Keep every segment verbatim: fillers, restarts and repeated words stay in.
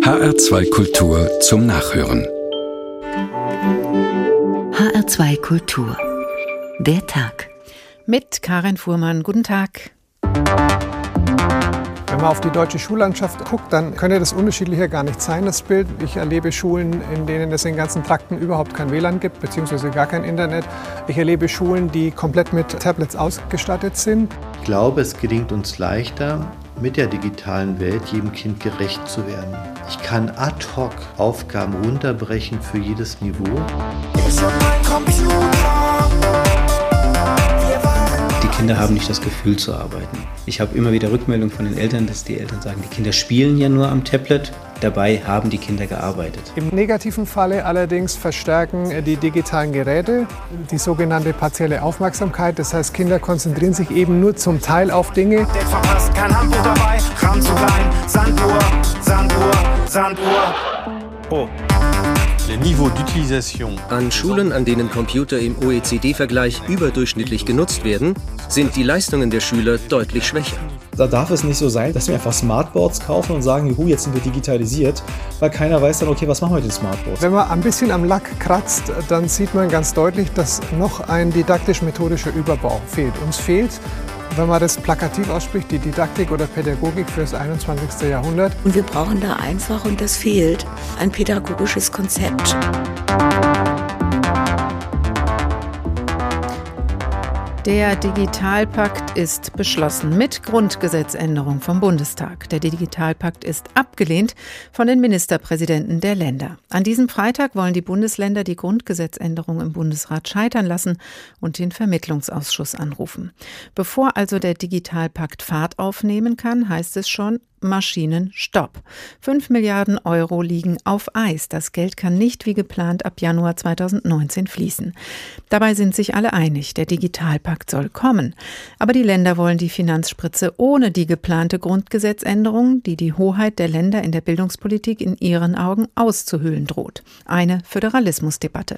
H R zwei Kultur zum Nachhören. H R zwei Kultur. Der Tag. Mit Karin Fuhrmann. Guten Tag. Wenn man auf die deutsche Schullandschaft guckt, dann könnte das unterschiedlicher gar nicht sein, das Bild. Ich erlebe Schulen, in denen es in ganzen Trakten überhaupt kein W L A N gibt, beziehungsweise gar kein Internet. Ich erlebe Schulen, die komplett mit Tablets ausgestattet sind. Ich glaube, es gelingt uns leichter, mit der digitalen Welt jedem Kind gerecht zu werden. Ich kann ad hoc Aufgaben runterbrechen für jedes Niveau. Ich hab mein Computer. Die Kinder haben nicht das Gefühl zu arbeiten. Ich habe immer wieder Rückmeldungen von den Eltern, dass die Eltern sagen, die Kinder spielen ja nur am Tablet. Dabei haben die Kinder gearbeitet. Im negativen Falle allerdings verstärken die digitalen Geräte die sogenannte partielle Aufmerksamkeit. Das heißt, Kinder konzentrieren sich eben nur zum Teil auf Dinge. Der verpasst kein Handbuch dabei, Kram zu klein, Sanduhr, Sanduhr, Sanduhr. Oh. An Schulen, an denen Computer im O E C D-Vergleich überdurchschnittlich genutzt werden, sind die Leistungen der Schüler deutlich schwächer. Da darf es nicht so sein, dass wir einfach Smartboards kaufen und sagen, juhu, jetzt sind wir digitalisiert, weil keiner weiß dann, okay, was machen wir mit den Smartboards? Wenn man ein bisschen am Lack kratzt, dann sieht man ganz deutlich, dass noch ein didaktisch-methodischer Überbau fehlt. Uns fehlt, wenn man das plakativ ausspricht, die Didaktik oder Pädagogik für das einundzwanzigste Jahrhundert. Und wir brauchen da einfach, und das fehlt, ein pädagogisches Konzept. Der Digitalpakt ist beschlossen mit Grundgesetzänderung vom Bundestag. Der Digitalpakt ist abgelehnt von den Ministerpräsidenten der Länder. An diesem Freitag wollen die Bundesländer die Grundgesetzänderung im Bundesrat scheitern lassen und den Vermittlungsausschuss anrufen. Bevor also der Digitalpakt Fahrt aufnehmen kann, heißt es schon, Maschinenstopp. Fünf Milliarden Euro liegen auf Eis. Das Geld kann nicht wie geplant ab Januar zweitausendneunzehn fließen. Dabei sind sich alle einig, der Digitalpakt soll kommen. Aber die Länder wollen die Finanzspritze ohne die geplante Grundgesetzänderung, die die Hoheit der Länder in der Bildungspolitik in ihren Augen auszuhöhlen droht. Eine Föderalismusdebatte.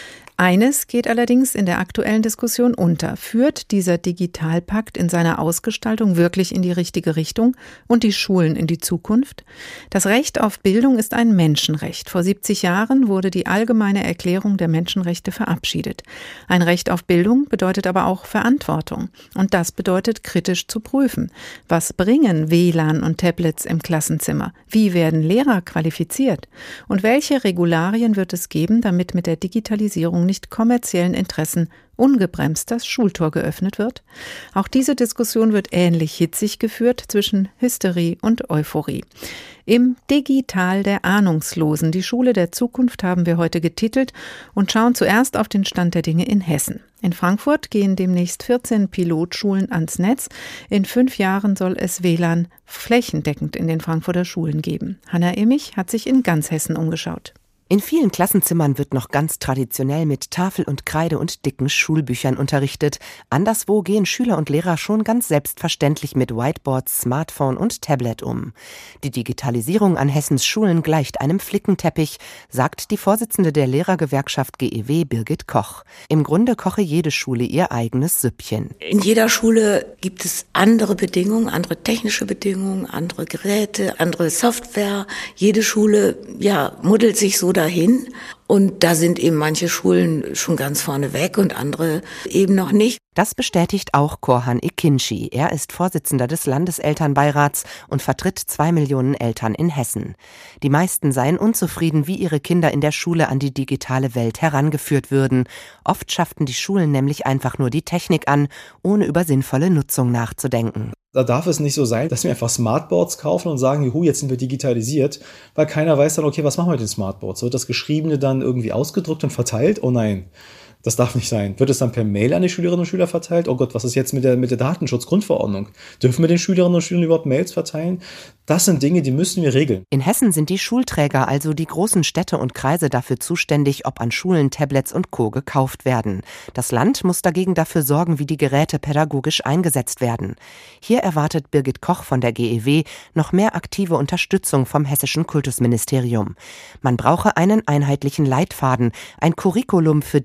Eines geht allerdings in der aktuellen Diskussion unter. Führt dieser Digitalpakt in seiner Ausgestaltung wirklich in die richtige Richtung und die Schulen in die Zukunft? Das Recht auf Bildung ist ein Menschenrecht. Vor siebzig Jahren wurde die Allgemeine Erklärung der Menschenrechte verabschiedet. Ein Recht auf Bildung bedeutet aber auch Verantwortung. Und das bedeutet, kritisch zu prüfen. Was bringen W L A N und Tablets im Klassenzimmer? Wie werden Lehrer qualifiziert? Und welche Regularien wird es geben, damit mit der Digitalisierung nicht kommerziellen Interessen ungebremst das Schultor geöffnet wird? Auch diese Diskussion wird ähnlich hitzig geführt zwischen Hysterie und Euphorie. Im Digital der Ahnungslosen, die Schule der Zukunft, haben wir heute getitelt und schauen zuerst auf den Stand der Dinge in Hessen. In Frankfurt gehen demnächst vierzehn Pilotschulen ans Netz. In fünf Jahren soll es W L A N flächendeckend in den Frankfurter Schulen geben. Hanna Immich hat sich in ganz Hessen umgeschaut. In vielen Klassenzimmern wird noch ganz traditionell mit Tafel und Kreide und dicken Schulbüchern unterrichtet. Anderswo gehen Schüler und Lehrer schon ganz selbstverständlich mit Whiteboards, Smartphone und Tablet um. Die Digitalisierung an Hessens Schulen gleicht einem Flickenteppich, sagt die Vorsitzende der Lehrergewerkschaft G E W, Birgit Koch. Im Grunde koche jede Schule ihr eigenes Süppchen. In jeder Schule gibt es andere Bedingungen, andere technische Bedingungen, andere Geräte, andere Software. Jede Schule, ja, muddelt sich so dahin. Und da sind eben manche Schulen schon ganz vorne weg und andere eben noch nicht. Das bestätigt auch Korhan Ekinci. Er ist Vorsitzender des Landeselternbeirats und vertritt zwei Millionen Eltern in Hessen. Die meisten seien unzufrieden, wie ihre Kinder in der Schule an die digitale Welt herangeführt würden. Oft schafften die Schulen nämlich einfach nur die Technik an, ohne über sinnvolle Nutzung nachzudenken. Da darf es nicht so sein, dass wir einfach Smartboards kaufen und sagen, juhu, jetzt sind wir digitalisiert, weil keiner weiß dann, okay, was machen wir mit den Smartboards? Wird das Geschriebene dann irgendwie ausgedruckt und verteilt? Oh nein, das darf nicht sein. Wird es dann per Mail an die Schülerinnen und Schüler verteilt? Oh Gott, was ist jetzt mit der, mit der Datenschutzgrundverordnung? Dürfen wir den Schülerinnen und Schülern überhaupt Mails verteilen? Das sind Dinge, die müssen wir regeln. In Hessen sind die Schulträger, also die großen Städte und Kreise, dafür zuständig, ob an Schulen Tablets und Co. gekauft werden. Das Land muss dagegen dafür sorgen, wie die Geräte pädagogisch eingesetzt werden. Hier erwartet Birgit Koch von der G E W noch mehr aktive Unterstützung vom hessischen Kultusministerium. Man brauche einen einheitlichen Leitfaden, ein Curriculum für digital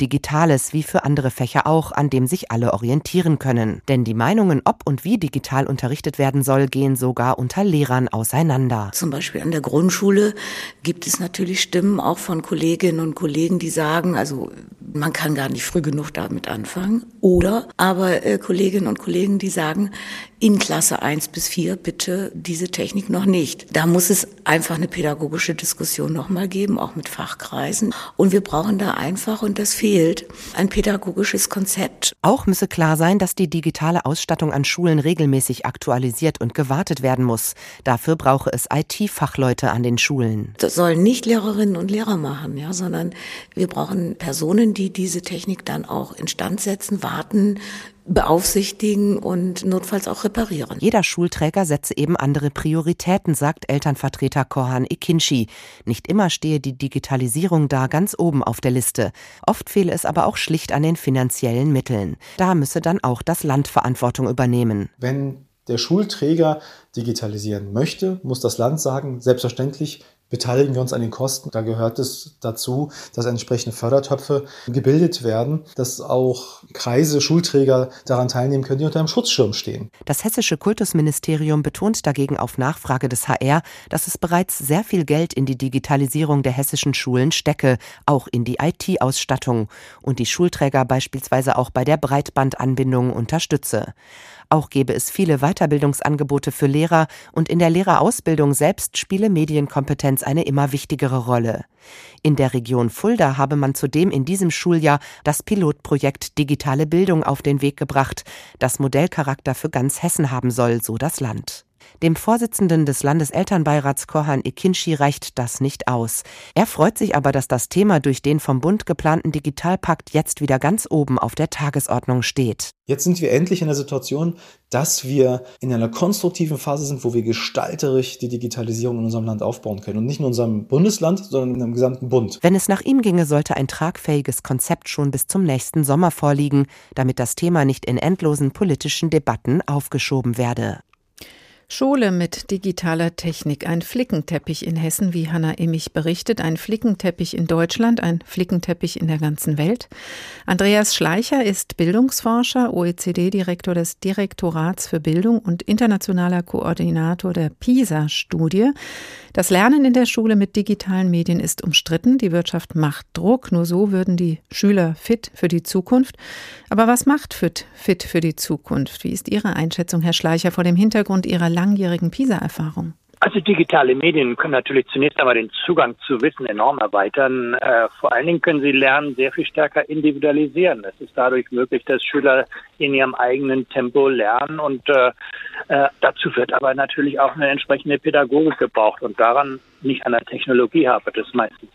Zentrales, wie für andere Fächer auch, an dem sich alle orientieren können. Denn die Meinungen, ob und wie digital unterrichtet werden soll, gehen sogar unter Lehrern auseinander. Zum Beispiel an der Grundschule gibt es natürlich Stimmen auch von Kolleginnen und Kollegen, die sagen, also man kann gar nicht früh genug damit anfangen. Oder aber äh, Kolleginnen und Kollegen, die sagen, in Klasse eins bis vier bitte diese Technik noch nicht. Da muss es einfach eine pädagogische Diskussion nochmal geben, auch mit Fachkreisen. Und wir brauchen da einfach, und das fehlt, ein pädagogisches Konzept. Auch müsse klar sein, dass die digitale Ausstattung an Schulen regelmäßig aktualisiert und gewartet werden muss. Dafür brauche es I T-Fachleute an den Schulen. Das sollen nicht Lehrerinnen und Lehrer machen, ja, sondern wir brauchen Personen, die diese Technik dann auch instand setzen, warten, beaufsichtigen und notfalls auch reparieren. Jeder Schulträger setze eben andere Prioritäten, sagt Elternvertreter Korhan Ekinci. Nicht immer stehe die Digitalisierung da ganz oben auf der Liste. Oft fehle es aber auch schlicht an den finanziellen Mitteln. Da müsse dann auch das Land Verantwortung übernehmen. Wenn der Schulträger digitalisieren möchte, muss das Land sagen, selbstverständlich beteiligen wir uns an den Kosten. Da gehört es dazu, dass entsprechende Fördertöpfe gebildet werden, dass auch Kreise, Schulträger daran teilnehmen können, die unter einem Schutzschirm stehen. Das hessische Kultusministerium betont dagegen auf Nachfrage des H R, dass es bereits sehr viel Geld in die Digitalisierung der hessischen Schulen stecke, auch in die I T-Ausstattung und die Schulträger beispielsweise auch bei der Breitbandanbindung unterstütze. Auch gäbe es viele Weiterbildungsangebote für Lehrer und in der Lehrerausbildung selbst spiele Medienkompetenz eine immer wichtigere Rolle. In der Region Fulda habe man zudem in diesem Schuljahr das Pilotprojekt Digitale Bildung auf den Weg gebracht, das Modellcharakter für ganz Hessen haben soll, so das Land. Dem Vorsitzenden des Landeselternbeirats Korhan Ekinci reicht das nicht aus. Er freut sich aber, dass das Thema durch den vom Bund geplanten Digitalpakt jetzt wieder ganz oben auf der Tagesordnung steht. Jetzt sind wir endlich in der Situation, dass wir in einer konstruktiven Phase sind, wo wir gestalterisch die Digitalisierung in unserem Land aufbauen können. Und nicht nur in unserem Bundesland, sondern im gesamten Bund. Wenn es nach ihm ginge, sollte ein tragfähiges Konzept schon bis zum nächsten Sommer vorliegen, damit das Thema nicht in endlosen politischen Debatten aufgeschoben werde. Schule mit digitaler Technik, ein Flickenteppich in Hessen, wie Hanna Immich berichtet, ein Flickenteppich in Deutschland, ein Flickenteppich in der ganzen Welt. Andreas Schleicher ist Bildungsforscher, O E C D-Direktor des Direktorats für Bildung und internationaler Koordinator der PISA-Studie. Das Lernen in der Schule mit digitalen Medien ist umstritten, die Wirtschaft macht Druck, nur so würden die Schüler fit für die Zukunft. Aber was macht fit, fit für die Zukunft? Wie ist Ihre Einschätzung, Herr Schleicher, vor dem Hintergrund Ihrer langjährigen PISA-Erfahrung? Also digitale Medien können natürlich zunächst einmal den Zugang zu Wissen enorm erweitern. Äh, vor allen Dingen können sie Lernen sehr viel stärker individualisieren. Es ist dadurch möglich, dass Schüler in ihrem eigenen Tempo lernen und äh, äh, dazu wird aber natürlich auch eine entsprechende Pädagogik gebraucht und daran nicht an der Technologie hapert es meistens.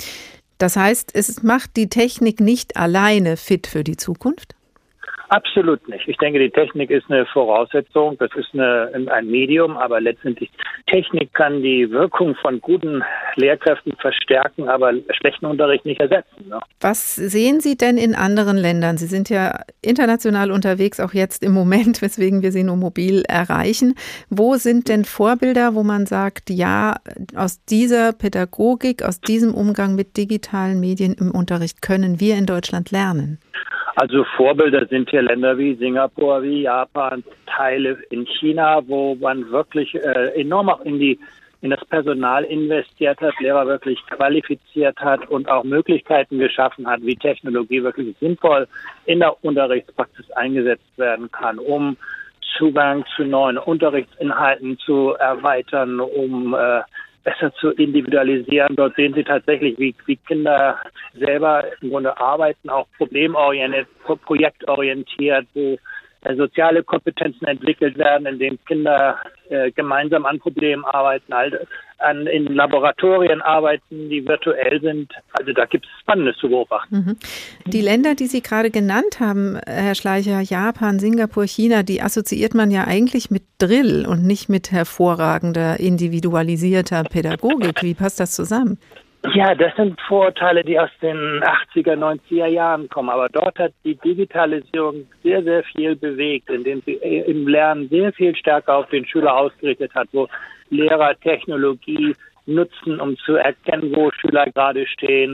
Das heißt, es macht die Technik nicht alleine fit für die Zukunft? Absolut nicht. Ich denke, die Technik ist eine Voraussetzung, das ist eine, ein Medium, aber letztendlich Technik kann die Wirkung von guten Lehrkräften verstärken, aber schlechten Unterricht nicht ersetzen. Ne? Was sehen Sie denn in anderen Ländern? Sie sind ja international unterwegs, auch jetzt im Moment, weswegen wir Sie nur mobil erreichen. Wo sind denn Vorbilder, wo man sagt, ja, aus dieser Pädagogik, aus diesem Umgang mit digitalen Medien im Unterricht können wir in Deutschland lernen? Also Vorbilder sind hier Länder wie Singapur, wie Japan, Teile in China, wo man wirklich äh, enorm auch in die in das Personal investiert hat, Lehrer wirklich qualifiziert hat und auch Möglichkeiten geschaffen hat, wie Technologie wirklich sinnvoll in der Unterrichtspraxis eingesetzt werden kann, um Zugang zu neuen Unterrichtsinhalten zu erweitern, um äh, besser zu individualisieren. Dort sehen Sie tatsächlich, wie, wie Kinder selber im Grunde arbeiten, auch problemorientiert, projektorientiert, wo äh, soziale Kompetenzen entwickelt werden, in denen Kinder äh, gemeinsam an Problemen arbeiten, halt an, in Laboratorien arbeiten, die virtuell sind. Also da gibt es Spannendes zu beobachten. Mhm. Die Länder, die Sie gerade genannt haben, Herr Schleicher, Japan, Singapur, China, die assoziiert man ja eigentlich mit Drill und nicht mit hervorragender, individualisierter Pädagogik. Wie passt das zusammen? Ja, das sind Vorurteile, die aus den achtziger, neunziger Jahren kommen. Aber dort hat die Digitalisierung sehr, sehr viel bewegt, indem sie im Lernen sehr viel stärker auf den Schüler ausgerichtet hat, wo Lehrer Technologie nutzen, um zu erkennen, wo Schüler gerade stehen,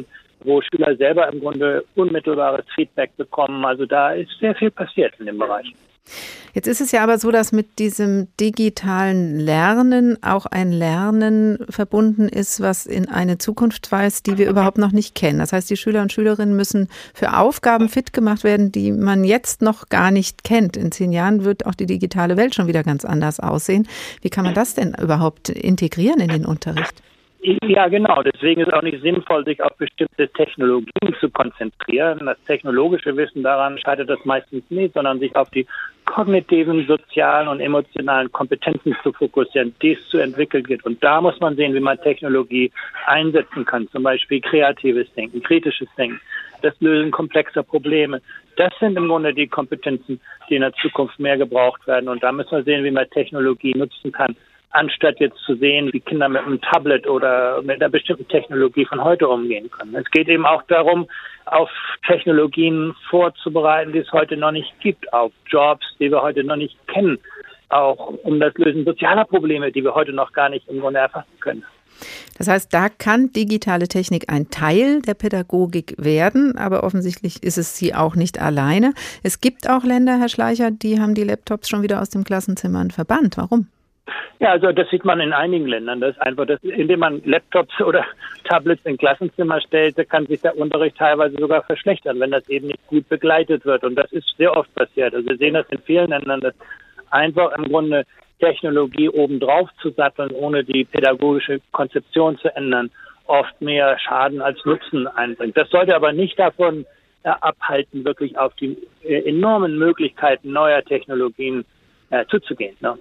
wo Schüler selber im Grunde unmittelbares Feedback bekommen. Also da ist sehr viel passiert in dem Bereich. Jetzt ist es ja aber so, dass mit diesem digitalen Lernen auch ein Lernen verbunden ist, was in eine Zukunft weist, die wir überhaupt noch nicht kennen. Das heißt, die Schüler und Schülerinnen müssen für Aufgaben fit gemacht werden, die man jetzt noch gar nicht kennt. In zehn Jahren wird auch die digitale Welt schon wieder ganz anders aussehen. Wie kann man das denn überhaupt integrieren in den Unterricht? Ja, genau. Deswegen ist es auch nicht sinnvoll, sich auf bestimmte Technologien zu konzentrieren. Das technologische Wissen, daran scheitert das meistens nicht, sondern sich auf die kognitiven, sozialen und emotionalen Kompetenzen zu fokussieren, die es zu entwickeln gibt. Und da muss man sehen, wie man Technologie einsetzen kann. Zum Beispiel kreatives Denken, kritisches Denken, das Lösen komplexer Probleme. Das sind im Grunde die Kompetenzen, die in der Zukunft mehr gebraucht werden. Und da müssen wir sehen, wie man Technologie nutzen kann, anstatt jetzt zu sehen, wie Kinder mit einem Tablet oder mit einer bestimmten Technologie von heute umgehen können. Es geht eben auch darum, auf Technologien vorzubereiten, die es heute noch nicht gibt, auf Jobs, die wir heute noch nicht kennen, auch um das Lösen sozialer Probleme, die wir heute noch gar nicht im Grunde erfassen können. Das heißt, da kann digitale Technik ein Teil der Pädagogik werden, aber offensichtlich ist es sie auch nicht alleine. Es gibt auch Länder, Herr Schleicher, die haben die Laptops schon wieder aus den Klassenzimmern verbannt. Warum? Ja, also das sieht man in einigen Ländern. Das ist einfach, das, indem man Laptops oder Tablets in Klassenzimmer stellt, kann sich der Unterricht teilweise sogar verschlechtern, wenn das eben nicht gut begleitet wird. Und das ist sehr oft passiert. Also wir sehen das in vielen Ländern, dass einfach im Grunde Technologie obendrauf zu satteln, ohne die pädagogische Konzeption zu ändern, oft mehr Schaden als Nutzen einbringt. Das sollte aber nicht davon äh, abhalten, wirklich auf die äh, enormen Möglichkeiten neuer Technologien äh, zuzugehen. Ne?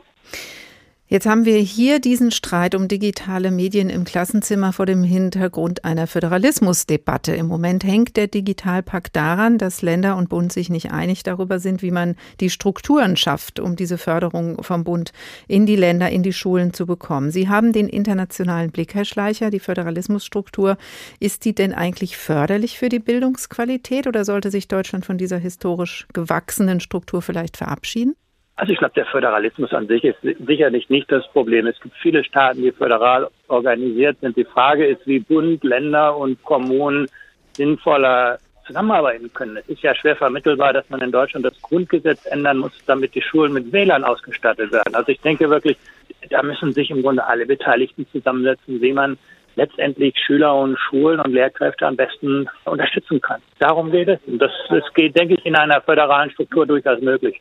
Jetzt haben wir hier diesen Streit um digitale Medien im Klassenzimmer vor dem Hintergrund einer Föderalismusdebatte. Im Moment hängt der Digitalpakt daran, dass Länder und Bund sich nicht einig darüber sind, wie man die Strukturen schafft, um diese Förderung vom Bund in die Länder, in die Schulen zu bekommen. Sie haben den internationalen Blick, Herr Schleicher, die Föderalismusstruktur. Ist die denn eigentlich förderlich für die Bildungsqualität oder sollte sich Deutschland von dieser historisch gewachsenen Struktur vielleicht verabschieden? Also ich glaube, der Föderalismus an sich ist sicherlich nicht das Problem. Es gibt viele Staaten, die föderal organisiert sind. Die Frage ist, wie Bund, Länder und Kommunen sinnvoller zusammenarbeiten können. Es ist ja schwer vermittelbar, dass man in Deutschland das Grundgesetz ändern muss, damit die Schulen mit W L A N ausgestattet werden. Also ich denke wirklich, da müssen sich im Grunde alle Beteiligten zusammensetzen, wie man letztendlich Schüler und Schulen und Lehrkräfte am besten unterstützen kann. Darum geht es. Und das, das geht, denke ich, in einer föderalen Struktur durchaus möglich.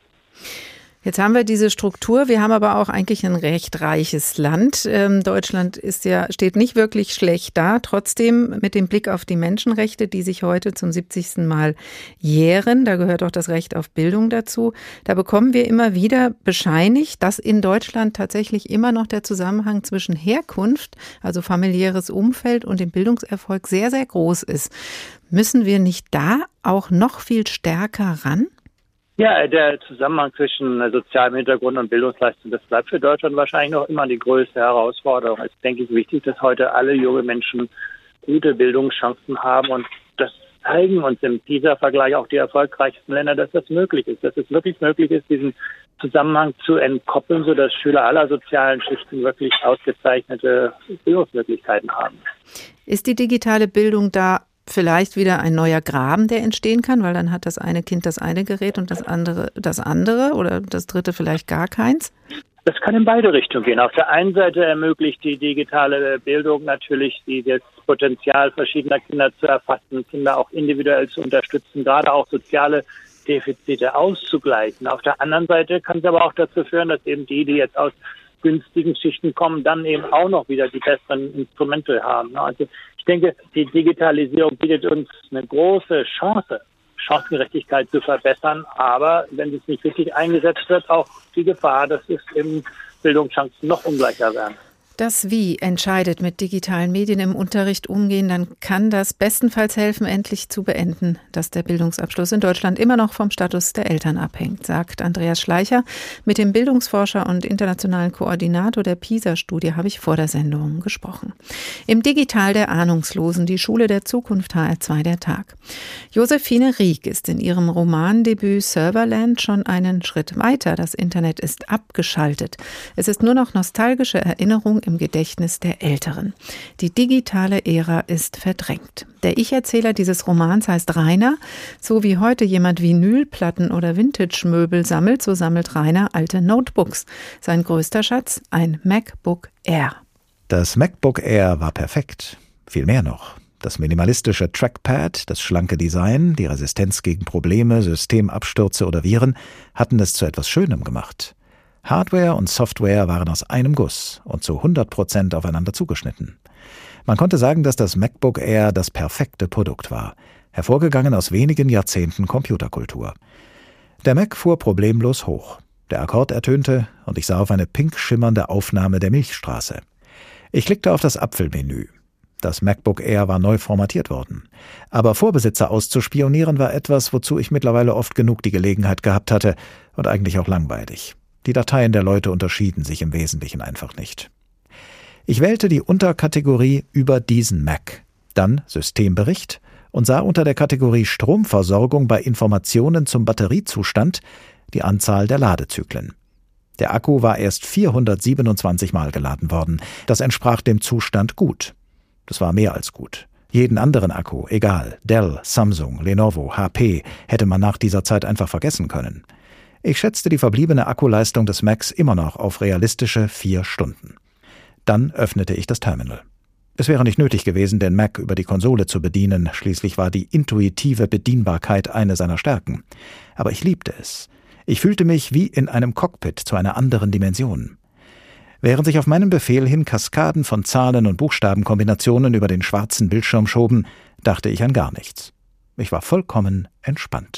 Jetzt haben wir diese Struktur, wir haben aber auch eigentlich ein recht reiches Land. Ähm, Deutschland ist ja, steht nicht wirklich schlecht da. Trotzdem mit dem Blick auf die Menschenrechte, die sich heute zum siebzigsten Mal jähren, da gehört auch das Recht auf Bildung dazu, da bekommen wir immer wieder bescheinigt, dass in Deutschland tatsächlich immer noch der Zusammenhang zwischen Herkunft, also familiäres Umfeld und dem Bildungserfolg sehr, sehr groß ist. Müssen wir nicht da auch noch viel stärker ran? Ja, der Zusammenhang zwischen sozialem Hintergrund und Bildungsleistung, das bleibt für Deutschland wahrscheinlich noch immer die größte Herausforderung. Es ist, denke ich, wichtig, dass heute alle junge Menschen gute Bildungschancen haben und das zeigen uns im PISA-Vergleich auch die erfolgreichsten Länder, dass das möglich ist, dass es wirklich möglich ist, diesen Zusammenhang zu entkoppeln, sodass Schüler aller sozialen Schichten wirklich ausgezeichnete Bildungsmöglichkeiten haben. Ist die digitale Bildung da vielleicht wieder ein neuer Graben, der entstehen kann, weil dann hat das eine Kind das eine Gerät und das andere das andere oder das dritte vielleicht gar keins? Das kann in beide Richtungen gehen. Auf der einen Seite ermöglicht die digitale Bildung natürlich die, das Potenzial verschiedener Kinder zu erfassen, Kinder auch individuell zu unterstützen, gerade auch soziale Defizite auszugleichen. Auf der anderen Seite kann es aber auch dazu führen, dass eben die, die jetzt aus günstigen Schichten kommen, dann eben auch noch wieder die besseren Instrumente haben. Also ich denke, die Digitalisierung bietet uns eine große Chance, Chancengerechtigkeit zu verbessern, aber wenn es nicht richtig eingesetzt wird, auch die Gefahr, dass es eben Bildungschancen noch ungleicher werden. Das Wie entscheidet, mit digitalen Medien im Unterricht umgehen, dann kann das bestenfalls helfen, endlich zu beenden, dass der Bildungsabschluss in Deutschland immer noch vom Status der Eltern abhängt, sagt Andreas Schleicher. Mit dem Bildungsforscher und internationalen Koordinator der PISA-Studie habe ich vor der Sendung gesprochen. Im Digital der Ahnungslosen, die Schule der Zukunft, H R zwei der Tag. Josephine Rieck ist in ihrem Romandebüt Serverland schon einen Schritt weiter. Das Internet ist abgeschaltet. Es ist nur noch nostalgische Erinnerung im Gedächtnis der Älteren. Die digitale Ära ist verdrängt. Der Ich-Erzähler dieses Romans heißt Rainer. So wie heute jemand Vinylplatten oder Vintage-Möbel sammelt, so sammelt Rainer alte Notebooks. Sein größter Schatz, ein MacBook Air. Das MacBook Air war perfekt. Viel mehr noch. Das minimalistische Trackpad, das schlanke Design, die Resistenz gegen Probleme, Systemabstürze oder Viren hatten es zu etwas Schönem gemacht. Hardware und Software waren aus einem Guss und zu hundert Prozent aufeinander zugeschnitten. Man konnte sagen, dass das MacBook Air das perfekte Produkt war, hervorgegangen aus wenigen Jahrzehnten Computerkultur. Der Mac fuhr problemlos hoch. Der Akkord ertönte und ich sah auf eine pink schimmernde Aufnahme der Milchstraße. Ich klickte auf das Apfelmenü. Das MacBook Air war neu formatiert worden. Aber Vorbesitzer auszuspionieren war etwas, wozu ich mittlerweile oft genug die Gelegenheit gehabt hatte und eigentlich auch langweilig. Die Dateien der Leute unterschieden sich im Wesentlichen einfach nicht. Ich wählte die Unterkategorie über diesen Mac, dann Systembericht und sah unter der Kategorie Stromversorgung bei Informationen zum Batteriezustand die Anzahl der Ladezyklen. Der Akku war erst vierhundertsiebenundzwanzig Mal geladen worden. Das entsprach dem Zustand gut. Das war mehr als gut. Jeden anderen Akku, egal, Dell, Samsung, Lenovo, H P, hätte man nach dieser Zeit einfach vergessen können. Ich schätzte die verbliebene Akkuleistung des Macs immer noch auf realistische vier Stunden. Dann öffnete ich das Terminal. Es wäre nicht nötig gewesen, den Mac über die Konsole zu bedienen, schließlich war die intuitive Bedienbarkeit eine seiner Stärken. Aber ich liebte es. Ich fühlte mich wie in einem Cockpit zu einer anderen Dimension. Während sich auf meinen Befehl hin Kaskaden von Zahlen- und Buchstabenkombinationen über den schwarzen Bildschirm schoben, dachte ich an gar nichts. Ich war vollkommen entspannt.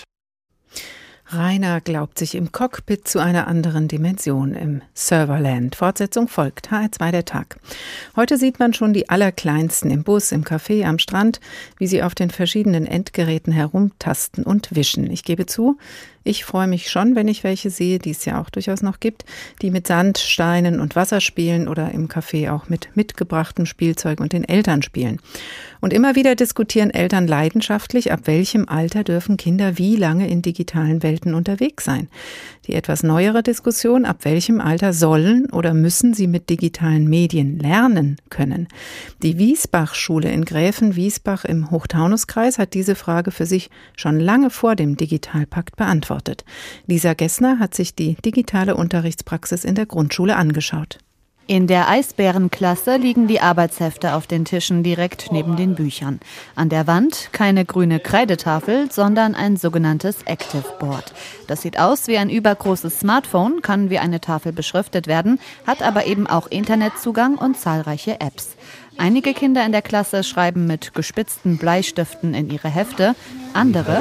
Rainer glaubt sich im Cockpit zu einer anderen Dimension im Serverland. Fortsetzung folgt. H R zwei der Tag. Heute sieht man schon die Allerkleinsten im Bus, im Café, am Strand, wie sie auf den verschiedenen Endgeräten herumtasten und wischen. Ich gebe zu, ich freue mich schon, wenn ich welche sehe, die es ja auch durchaus noch gibt, die mit Sand, Steinen und Wasser spielen oder im Café auch mit mitgebrachtem Spielzeug und den Eltern spielen. Und immer wieder diskutieren Eltern leidenschaftlich, ab welchem Alter dürfen Kinder wie lange in digitalen Welten unterwegs sein. Die etwas neuere Diskussion, ab welchem Alter sollen oder müssen sie mit digitalen Medien lernen können. Die Wiesbach-Schule in Gräfenwiesbach im Hochtaunuskreis hat diese Frage für sich schon lange vor dem Digitalpakt beantwortet. Lisa Gessner hat sich die digitale Unterrichtspraxis in der Grundschule angeschaut. In der Eisbärenklasse liegen die Arbeitshefte auf den Tischen direkt neben den Büchern. An der Wand keine grüne Kreidetafel, sondern ein sogenanntes Active Board. Das sieht aus wie ein übergroßes Smartphone, kann wie eine Tafel beschriftet werden, hat aber eben auch Internetzugang und zahlreiche Apps. Einige Kinder in der Klasse schreiben mit gespitzten Bleistiften in ihre Hefte, andere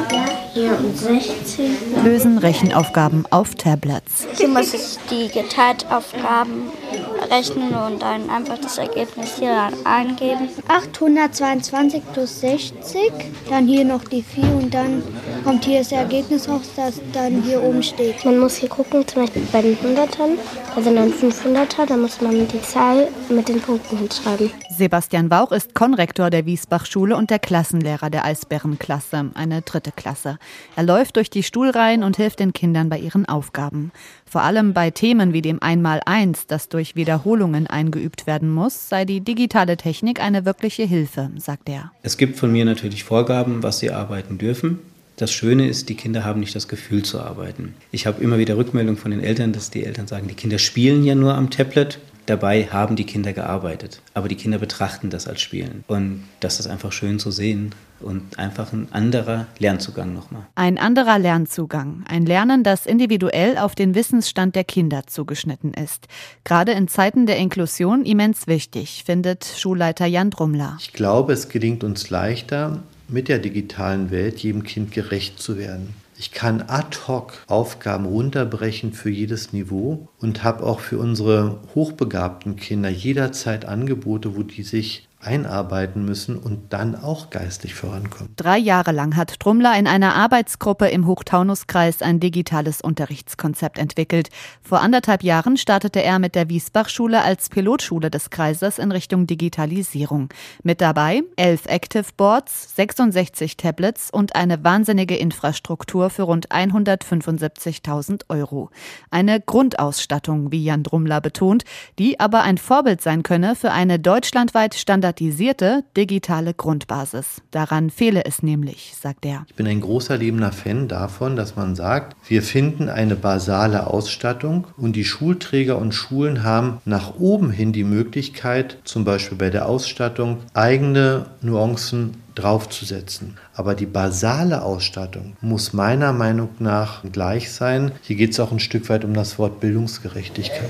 lösen Rechenaufgaben auf Tablets. Hier muss ich die Geteiltaufgaben rechnen und dann einfach das Ergebnis hier dann eingeben. achthundertzweiundzwanzig plus sechzig, dann hier noch die vier und dann kommt hier das Ergebnis raus, das dann hier oben steht. Man muss hier gucken, zum Beispiel bei den Hundertern, also dann fünfhunderter, da muss man die Zahl mit den Punkten hinschreiben. Sebastian Bauch ist Konrektor der Wiesbach-Schule und der Klassenlehrer der Eisbärenklasse, eine dritte Klasse. Er läuft durch die Stuhlreihen und hilft den Kindern bei ihren Aufgaben. Vor allem bei Themen wie dem Einmaleins, das durch Wiederholungen eingeübt werden muss, sei die digitale Technik eine wirkliche Hilfe, sagt er. Es gibt von mir natürlich Vorgaben, was sie arbeiten dürfen. Das Schöne ist, die Kinder haben nicht das Gefühl zu arbeiten. Ich habe immer wieder Rückmeldungen von den Eltern, dass die Eltern sagen, die Kinder spielen ja nur am Tablet. Dabei haben die Kinder gearbeitet, aber die Kinder betrachten das als Spielen. Und das ist einfach schön zu sehen und einfach ein anderer Lernzugang nochmal. Ein anderer Lernzugang, ein Lernen, das individuell auf den Wissensstand der Kinder zugeschnitten ist. Gerade in Zeiten der Inklusion immens wichtig, findet Schulleiter Jan Drummler. Ich glaube, es gelingt uns leichter, mit der digitalen Welt jedem Kind gerecht zu werden. Ich kann ad hoc Aufgaben runterbrechen für jedes Niveau und habe auch für unsere hochbegabten Kinder jederzeit Angebote, wo die sich einarbeiten müssen und dann auch geistig vorankommen. Drei Jahre lang hat Drummler in einer Arbeitsgruppe im Hochtaunuskreis ein digitales Unterrichtskonzept entwickelt. Vor anderthalb Jahren startete er mit der Wiesbach-Schule als Pilotschule des Kreises in Richtung Digitalisierung. Mit dabei elf Active Boards, sechsundsechzig Tablets und eine wahnsinnige Infrastruktur für rund hundertfünfundsiebzigtausend Euro. Eine Grundausstattung Ausstattung, wie Jan Drumler betont, die aber ein Vorbild sein könne für eine deutschlandweit standardisierte digitale Grundbasis. Daran fehle es nämlich, sagt er. Ich bin ein großer liebender Fan davon, dass man sagt, wir finden eine basale Ausstattung und die Schulträger und Schulen haben nach oben hin die Möglichkeit, zum Beispiel bei der Ausstattung, eigene Nuancen draufzusetzen. Aber die basale Ausstattung muss meiner Meinung nach gleich sein. Hier geht es auch ein Stück weit um das Wort Bildungsgerechtigkeit.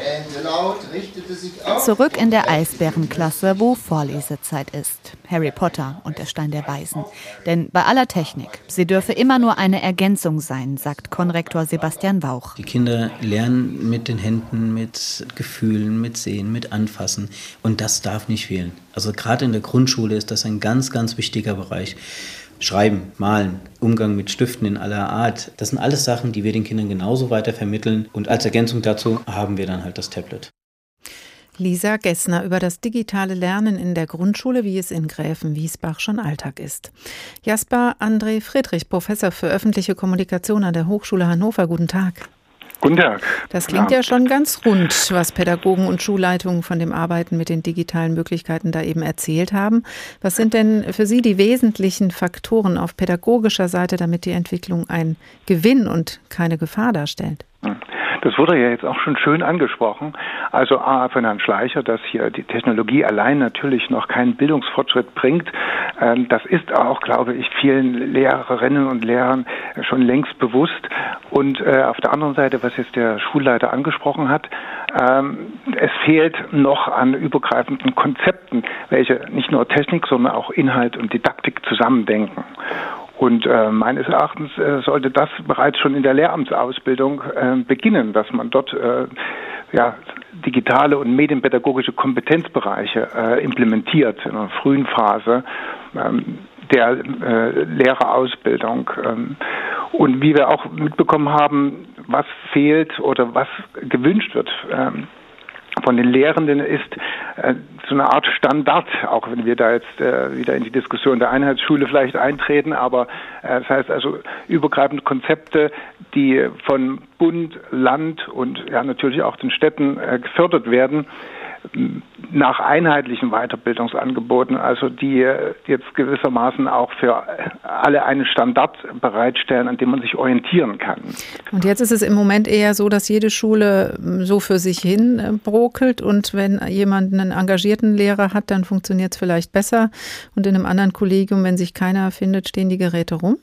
Zurück in der Eisbärenklasse, wo Vorlesezeit ist. Harry Potter und der Stein der Weisen. Denn bei aller Technik, sie dürfe immer nur eine Ergänzung sein, sagt Konrektor Sebastian Wauch. Die Kinder lernen mit den Händen, mit Gefühlen, mit Sehen, mit Anfassen. Und das darf nicht fehlen. Also gerade in der Grundschule ist das ein ganz, ganz wichtiger Bereich. Schreiben, Malen, Umgang mit Stiften in aller Art. Das sind alles Sachen, die wir den Kindern genauso weiter vermitteln. Und als Ergänzung dazu haben wir dann halt das Tablet. Lisa Gessner über das digitale Lernen in der Grundschule, wie es in Gräfenwiesbach schon Alltag ist. Jasper André Friedrich, Professor für öffentliche Kommunikation an der Hochschule Hannover. Guten Tag. Guten Tag. Das klingt ja schon ganz rund, was Pädagogen und Schulleitungen von dem Arbeiten mit den digitalen Möglichkeiten da eben erzählt haben. Was sind denn für Sie die wesentlichen Faktoren auf pädagogischer Seite, damit die Entwicklung ein Gewinn und keine Gefahr darstellt? Das wurde ja jetzt auch schon schön angesprochen. Also A, von Herrn Schleicher, dass hier die Technologie allein natürlich noch keinen Bildungsfortschritt bringt. Das ist auch, glaube ich, vielen Lehrerinnen und Lehrern schon längst bewusst. Und auf der anderen Seite, was jetzt der Schulleiter angesprochen hat, es fehlt noch an übergreifenden Konzepten, welche nicht nur Technik, sondern auch Inhalt und Didaktik zusammendenken. Und äh, meines Erachtens äh, sollte das bereits schon in der Lehramtsausbildung äh, beginnen, dass man dort äh, ja, digitale und medienpädagogische Kompetenzbereiche äh, implementiert in einer frühen Phase ähm, der äh, Lehrerausbildung. Ähm, und wie wir auch mitbekommen haben, was fehlt oder was gewünscht wird ähm, von den Lehrenden ist äh, so eine Art Standard, auch wenn wir da jetzt äh, wieder in die Diskussion der Einheitsschule vielleicht eintreten, aber äh, das heißt also übergreifende Konzepte, die von Bund, Land und ja natürlich auch den Städten äh, gefördert werden, nach einheitlichen Weiterbildungsangeboten, also die jetzt gewissermaßen auch für alle einen Standard bereitstellen, an dem man sich orientieren kann. Und jetzt ist es im Moment eher so, dass jede Schule so für sich hin brokelt und wenn jemand einen engagierten Lehrer hat, dann funktioniert es vielleicht besser und in einem anderen Kollegium, wenn sich keiner findet, stehen die Geräte rum?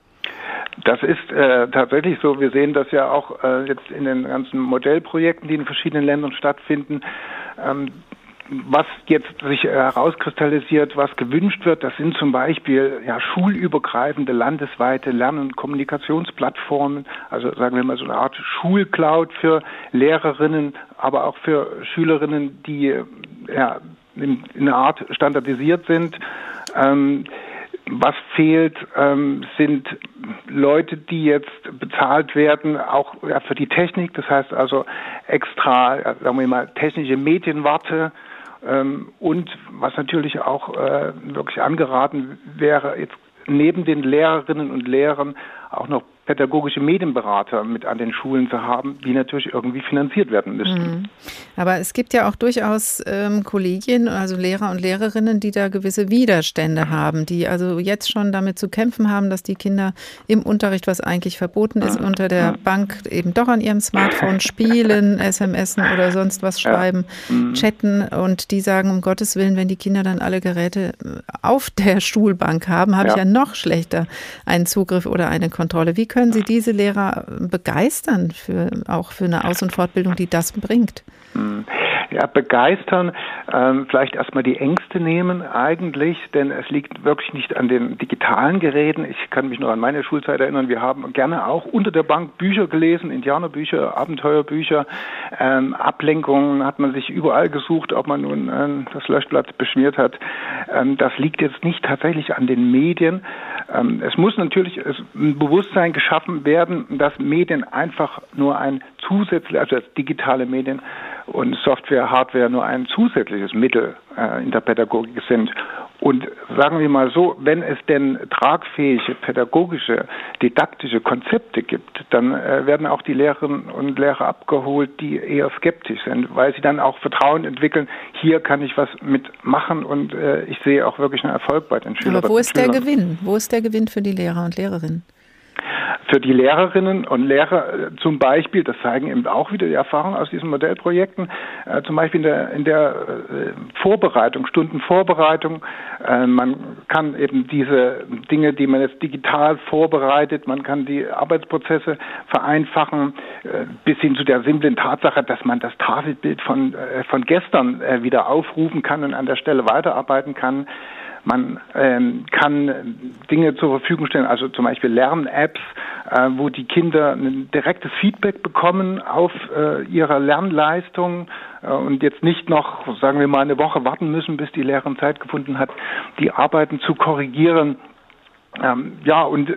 Das ist äh, tatsächlich so. Wir sehen das ja auch äh, jetzt in den ganzen Modellprojekten, die in verschiedenen Ländern stattfinden. Ähm, was jetzt sich äh, herauskristallisiert, was gewünscht wird, das sind zum Beispiel ja schulübergreifende landesweite Lern- und Kommunikationsplattformen, also sagen wir mal so eine Art Schulcloud für Lehrerinnen, aber auch für Schülerinnen, die äh, ja in, in einer Art standardisiert sind. Ähm, Was fehlt, ähm, sind Leute, die jetzt bezahlt werden, auch ja, für die Technik. Das heißt also extra, ja, sagen wir mal, technische Medienwarte. Ähm, und was natürlich auch äh, wirklich angeraten wäre, jetzt neben den Lehrerinnen und Lehrern auch noch pädagogische Medienberater mit an den Schulen zu haben, die natürlich irgendwie finanziert werden müssten. Mhm. Aber es gibt ja auch durchaus ähm, Kollegien, also Lehrer und Lehrerinnen, die da gewisse Widerstände haben, die also jetzt schon damit zu kämpfen haben, dass die Kinder im Unterricht, was eigentlich verboten ist, mhm. unter der mhm. Bank eben doch an ihrem Smartphone spielen, SMSen oder sonst was schreiben, ja. mhm. chatten und die sagen, um Gottes Willen, wenn die Kinder dann alle Geräte auf der Schulbank haben, habe ja. ich ja noch schlechter einen Zugriff oder eine Kontrolle. Wie können Sie diese Lehrer begeistern, für, auch für eine Aus- und Fortbildung, die das bringt? Ja, begeistern, ähm, vielleicht erstmal die Ängste nehmen eigentlich, denn es liegt wirklich nicht an den digitalen Geräten. Ich kann mich noch an meine Schulzeit erinnern, wir haben gerne auch unter der Bank Bücher gelesen, Indianerbücher, Abenteuerbücher, ähm, Ablenkungen hat man sich überall gesucht, ob man nun ähm, das Löschblatt beschmiert hat. Ähm, das liegt jetzt nicht tatsächlich an den Medien. Ähm, es muss natürlich ein Bewusstsein geschaffen werden, dass Medien einfach nur ein zusätzliches, also digitale Medien und Software, Hardware nur ein zusätzliches Mittel äh, in der Pädagogik sind Und sagen wir mal so, wenn es denn tragfähige pädagogische, didaktische Konzepte gibt, dann äh, werden auch die Lehrerinnen und Lehrer abgeholt, die eher skeptisch sind, weil sie dann auch Vertrauen entwickeln, hier kann ich was mitmachen und äh, ich sehe auch wirklich einen Erfolg bei den Schülerinnen und Schülern. Aber wo ist der Gewinn? Wo ist der Gewinn für die Lehrer und Lehrerinnen? Für die Lehrerinnen und Lehrer zum Beispiel, das zeigen eben auch wieder die Erfahrungen aus diesen Modellprojekten, äh, zum Beispiel in der, in der äh, Vorbereitung, Stundenvorbereitung, äh, man kann eben diese Dinge, die man jetzt digital vorbereitet, man kann die Arbeitsprozesse vereinfachen, äh, bis hin zu der simplen Tatsache, dass man das Tafelbild von, äh, von gestern äh, wieder aufrufen kann und an der Stelle weiterarbeiten kann. Man ähm, kann Dinge zur Verfügung stellen, also zum Beispiel Lern-Apps, äh, wo die Kinder ein direktes Feedback bekommen auf äh, ihre Lernleistung äh, und jetzt nicht noch, sagen wir mal, eine Woche warten müssen, bis die Lehrerin Zeit gefunden hat, die Arbeiten zu korrigieren. Ähm, ja, und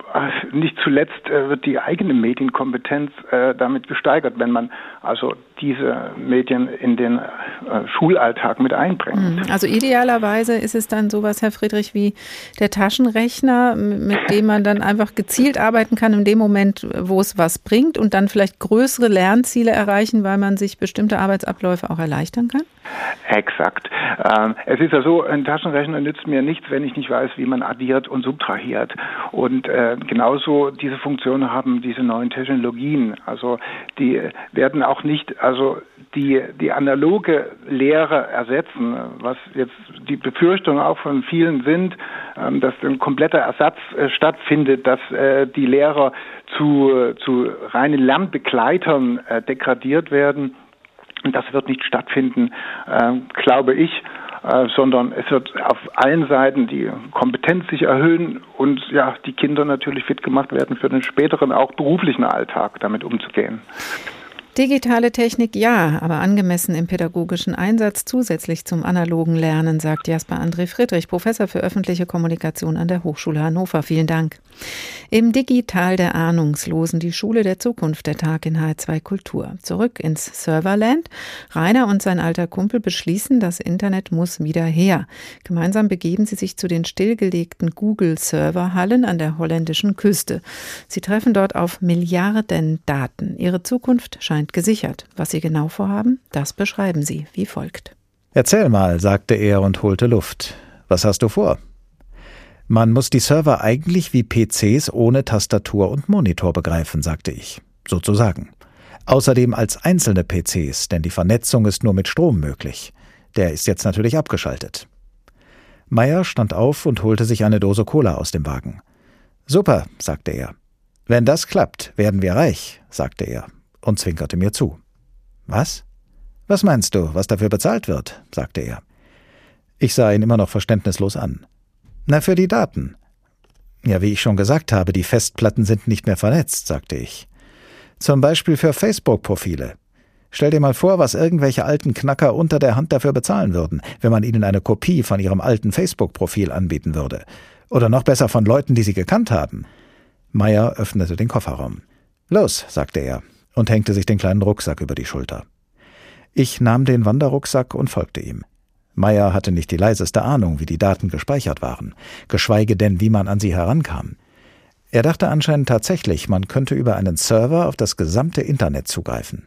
nicht zuletzt äh, wird die eigene Medienkompetenz äh, damit gesteigert, wenn man also diese Medien in den äh, Schulalltag mit einbringt. Also idealerweise ist es dann sowas, Herr Friedrich, wie der Taschenrechner, mit dem man dann einfach gezielt arbeiten kann in dem Moment, wo es was bringt und dann vielleicht größere Lernziele erreichen, weil man sich bestimmte Arbeitsabläufe auch erleichtern kann? Exakt. Ähm, es ist ja so, ein Taschenrechner nützt mir nichts, wenn ich nicht weiß, wie man addiert und subtrahiert. Und äh, genauso diese Funktionen haben diese neuen Technologien. Also die werden auch nicht, also die die analoge Lehre ersetzen, was jetzt die Befürchtungen auch von vielen sind, ähm, dass ein kompletter Ersatz äh, stattfindet, dass äh, die Lehrer zu zu reinen Lernbegleitern äh, degradiert werden. Und das wird nicht stattfinden, äh, glaube ich, äh, sondern es wird auf allen Seiten die Kompetenz sich erhöhen und ja, die Kinder natürlich fit gemacht werden für den späteren, auch beruflichen Alltag, damit umzugehen. Digitale Technik ja, aber angemessen im pädagogischen Einsatz zusätzlich zum analogen Lernen, sagt Jasper André Friedrich, Professor für öffentliche Kommunikation an der Hochschule Hannover. Vielen Dank. Im Digital der Ahnungslosen, die Schule der Zukunft, der Tag in H R zwei Kultur. Zurück ins Serverland. Rainer und sein alter Kumpel beschließen, das Internet muss wieder her. Gemeinsam begeben sie sich zu den stillgelegten Google-Serverhallen an der holländischen Küste. Sie treffen dort auf Milliarden Daten. Ihre Zukunft scheint gesichert. Was sie genau vorhaben, das beschreiben sie wie folgt. Erzähl mal, sagte er und holte Luft. Was hast du vor? Man muss die Server eigentlich wie P Cs ohne Tastatur und Monitor begreifen, sagte ich. Sozusagen. Außerdem als einzelne P Cs, denn die Vernetzung ist nur mit Strom möglich. Der ist jetzt natürlich abgeschaltet. Meyer stand auf und holte sich eine Dose Cola aus dem Wagen. Super, sagte er. Wenn das klappt, werden wir reich, sagte er und zwinkerte mir zu. Was? Was meinst du, was dafür bezahlt wird? Sagte er. Ich sah ihn immer noch verständnislos an. Na, für die Daten. Ja, wie ich schon gesagt habe, die Festplatten sind nicht mehr vernetzt, sagte ich. Zum Beispiel für Facebook-Profile. Stell dir mal vor, was irgendwelche alten Knacker unter der Hand dafür bezahlen würden, wenn man ihnen eine Kopie von ihrem alten Facebook-Profil anbieten würde. Oder noch besser von Leuten, die sie gekannt haben. Meyer öffnete den Kofferraum. Los, sagte er und hängte sich den kleinen Rucksack über die Schulter. Ich nahm den Wanderrucksack und folgte ihm. Meyer hatte nicht die leiseste Ahnung, wie die Daten gespeichert waren, geschweige denn, wie man an sie herankam. Er dachte anscheinend tatsächlich, man könnte über einen Server auf das gesamte Internet zugreifen.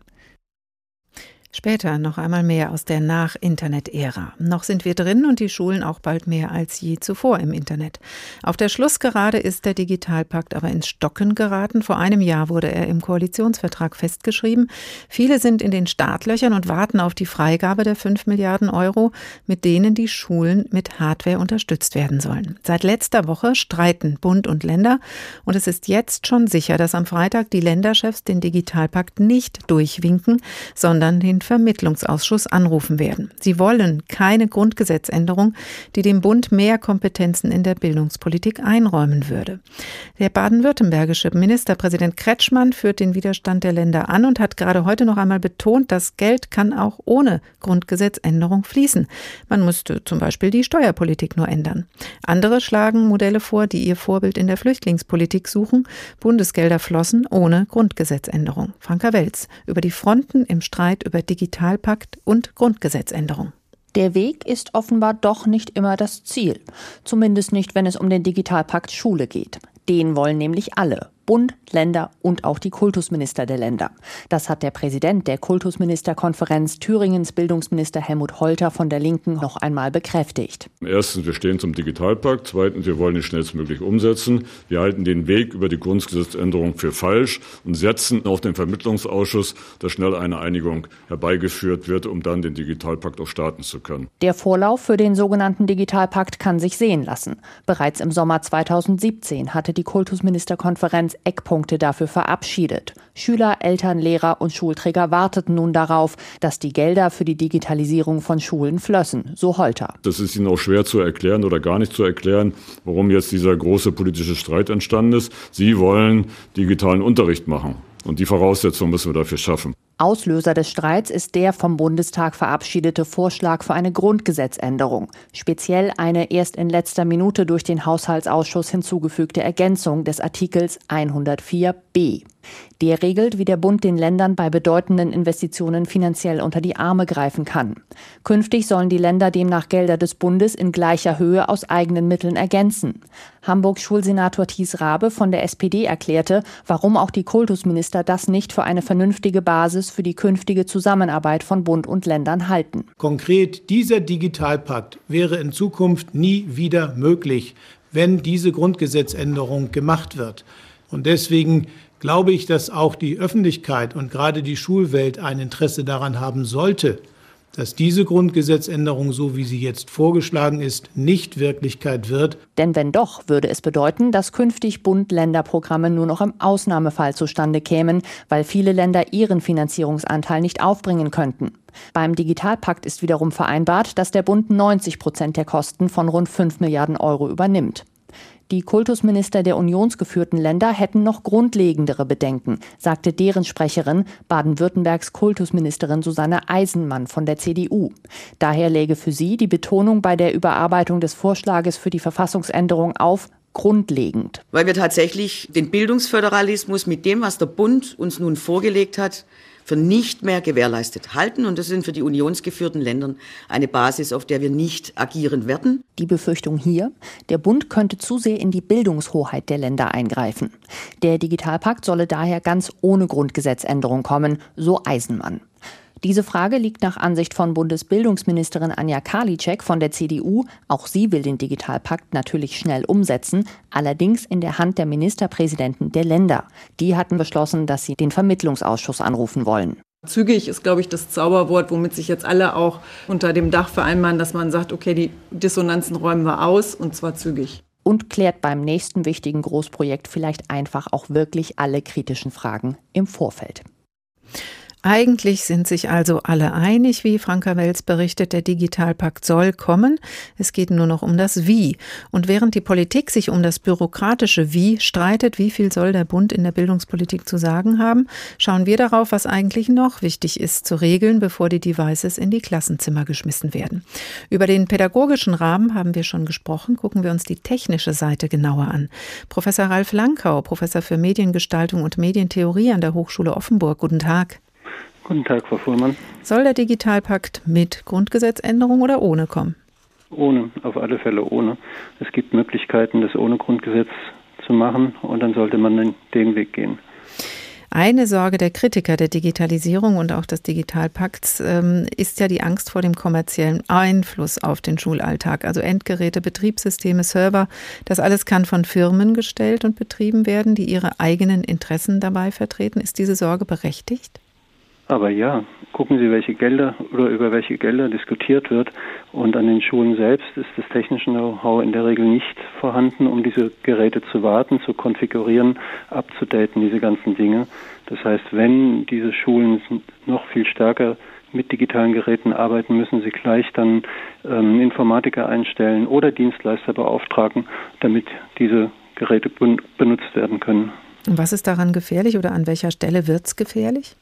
Später noch einmal mehr aus der Nach-Internet-Ära. Noch sind wir drin und die Schulen auch bald mehr als je zuvor im Internet. Auf der Schlussgerade ist der Digitalpakt aber ins Stocken geraten. Vor einem Jahr wurde er im Koalitionsvertrag festgeschrieben. Viele sind in den Startlöchern und warten auf die Freigabe der fünf Milliarden Euro, mit denen die Schulen mit Hardware unterstützt werden sollen. Seit letzter Woche streiten Bund und Länder und es ist jetzt schon sicher, dass am Freitag die Länderchefs den Digitalpakt nicht durchwinken, sondern den Vermittlungsausschuss anrufen werden. Sie wollen keine Grundgesetzänderung, die dem Bund mehr Kompetenzen in der Bildungspolitik einräumen würde. Der baden-württembergische Ministerpräsident Kretschmann führt den Widerstand der Länder an und hat gerade heute noch einmal betont, das Geld kann auch ohne Grundgesetzänderung fließen. Man müsste zum Beispiel die Steuerpolitik nur ändern. Andere schlagen Modelle vor, die ihr Vorbild in der Flüchtlingspolitik suchen. Bundesgelder flossen ohne Grundgesetzänderung. Franka Welz über die Fronten im Streit über Digitalpakt und Grundgesetzänderung. Der Weg ist offenbar doch nicht immer das Ziel. Zumindest nicht, wenn es um den Digitalpakt Schule geht. Den wollen nämlich alle. Bund, Länder und auch die Kultusminister der Länder. Das hat der Präsident der Kultusministerkonferenz Thüringens Bildungsminister Helmut Holter von der Linken noch einmal bekräftigt. Erstens, wir stehen zum Digitalpakt. Zweitens, wir wollen ihn schnellstmöglich umsetzen. Wir halten den Weg über die Grundgesetzänderung für falsch und setzen auf den Vermittlungsausschuss, dass schnell eine Einigung herbeigeführt wird, um dann den Digitalpakt auch starten zu können. Der Vorlauf für den sogenannten Digitalpakt kann sich sehen lassen. Bereits im Sommer zweitausendsiebzehn hatte die Kultusministerkonferenz Eckpunkte dafür verabschiedet. Schüler, Eltern, Lehrer und Schulträger warteten nun darauf, dass die Gelder für die Digitalisierung von Schulen flössen, so Holter. Das ist Ihnen auch schwer zu erklären oder gar nicht zu erklären, warum jetzt dieser große politische Streit entstanden ist. Sie wollen digitalen Unterricht machen. Und die Voraussetzungen müssen wir dafür schaffen. Auslöser des Streits ist der vom Bundestag verabschiedete Vorschlag für eine Grundgesetzänderung. Speziell eine erst in letzter Minute durch den Haushaltsausschuss hinzugefügte Ergänzung des Artikels hundertvier b. Der regelt, wie der Bund den Ländern bei bedeutenden Investitionen finanziell unter die Arme greifen kann. Künftig sollen die Länder demnach Gelder des Bundes in gleicher Höhe aus eigenen Mitteln ergänzen. Hamburgs Schulsenator Thies Rabe von der S P D erklärte, warum auch die Kultusminister das nicht für eine vernünftige Basis für die künftige Zusammenarbeit von Bund und Ländern halten. Konkret, dieser Digitalpakt wäre in Zukunft nie wieder möglich, wenn diese Grundgesetzänderung gemacht wird. Und deswegen glaube ich, dass auch die Öffentlichkeit und gerade die Schulwelt ein Interesse daran haben sollte, dass diese Grundgesetzänderung, so wie sie jetzt vorgeschlagen ist, nicht Wirklichkeit wird. Denn wenn doch, würde es bedeuten, dass künftig Bund-Länder-Programme nur noch im Ausnahmefall zustande kämen, weil viele Länder ihren Finanzierungsanteil nicht aufbringen könnten. Beim Digitalpakt ist wiederum vereinbart, dass der Bund neunzig Prozent der Kosten von rund fünf Milliarden Euro übernimmt. Die Kultusminister der unionsgeführten Länder hätten noch grundlegendere Bedenken, sagte deren Sprecherin, Baden-Württembergs Kultusministerin Susanne Eisenmann von der C D U. Daher läge für sie die Betonung bei der Überarbeitung des Vorschlages für die Verfassungsänderung auf grundlegend. Weil wir tatsächlich den Bildungsföderalismus mit dem, was der Bund uns nun vorgelegt hat, für nicht mehr gewährleistet halten. Und das sind für die unionsgeführten Länder eine Basis, auf der wir nicht agieren werden. Die Befürchtung hier, der Bund könnte zu sehr in die Bildungshoheit der Länder eingreifen. Der Digitalpakt solle daher ganz ohne Grundgesetzänderung kommen, so Eisenmann. Diese Frage liegt nach Ansicht von Bundesbildungsministerin Anja Karliczek von der C D U, auch sie will den Digitalpakt natürlich schnell umsetzen, allerdings in der Hand der Ministerpräsidenten der Länder. Die hatten beschlossen, dass sie den Vermittlungsausschuss anrufen wollen. Zügig ist, glaube ich, das Zauberwort, womit sich jetzt alle auch unter dem Dach vereinbaren, dass man sagt, okay, die Dissonanzen räumen wir aus, und zwar zügig. Und klärt beim nächsten wichtigen Großprojekt vielleicht einfach auch wirklich alle kritischen Fragen im Vorfeld. Eigentlich sind sich also alle einig, wie Franka Welz berichtet, der Digitalpakt soll kommen. Es geht nur noch um das Wie. Und während die Politik sich um das bürokratische Wie streitet, wie viel soll der Bund in der Bildungspolitik zu sagen haben, schauen wir darauf, was eigentlich noch wichtig ist zu regeln, bevor die Devices in die Klassenzimmer geschmissen werden. Über den pädagogischen Rahmen haben wir schon gesprochen. Gucken wir uns die technische Seite genauer an. Professor Ralf Langkau, Professor für Mediengestaltung und Medientheorie an der Hochschule Offenburg. Guten Tag. Guten Tag, Frau Fuhrmann. Soll der Digitalpakt mit Grundgesetzänderung oder ohne kommen? Ohne, auf alle Fälle ohne. Es gibt Möglichkeiten, das ohne Grundgesetz zu machen, und dann sollte man den Weg gehen. Eine Sorge der Kritiker der Digitalisierung und auch des Digitalpakts ähm, ist ja die Angst vor dem kommerziellen Einfluss auf den Schulalltag. Also Endgeräte, Betriebssysteme, Server, das alles kann von Firmen gestellt und betrieben werden, die ihre eigenen Interessen dabei vertreten. Ist diese Sorge berechtigt? Aber ja, gucken Sie, welche Gelder oder über welche Gelder diskutiert wird. Und an den Schulen selbst ist das technische Know-how in der Regel nicht vorhanden, um diese Geräte zu warten, zu konfigurieren, abzudaten, diese ganzen Dinge. Das heißt, wenn diese Schulen noch viel stärker mit digitalen Geräten arbeiten, müssen sie gleich dann ähm, Informatiker einstellen oder Dienstleister beauftragen, damit diese Geräte ben- benutzt werden können. Und was ist daran gefährlich oder an welcher Stelle wird es gefährlich?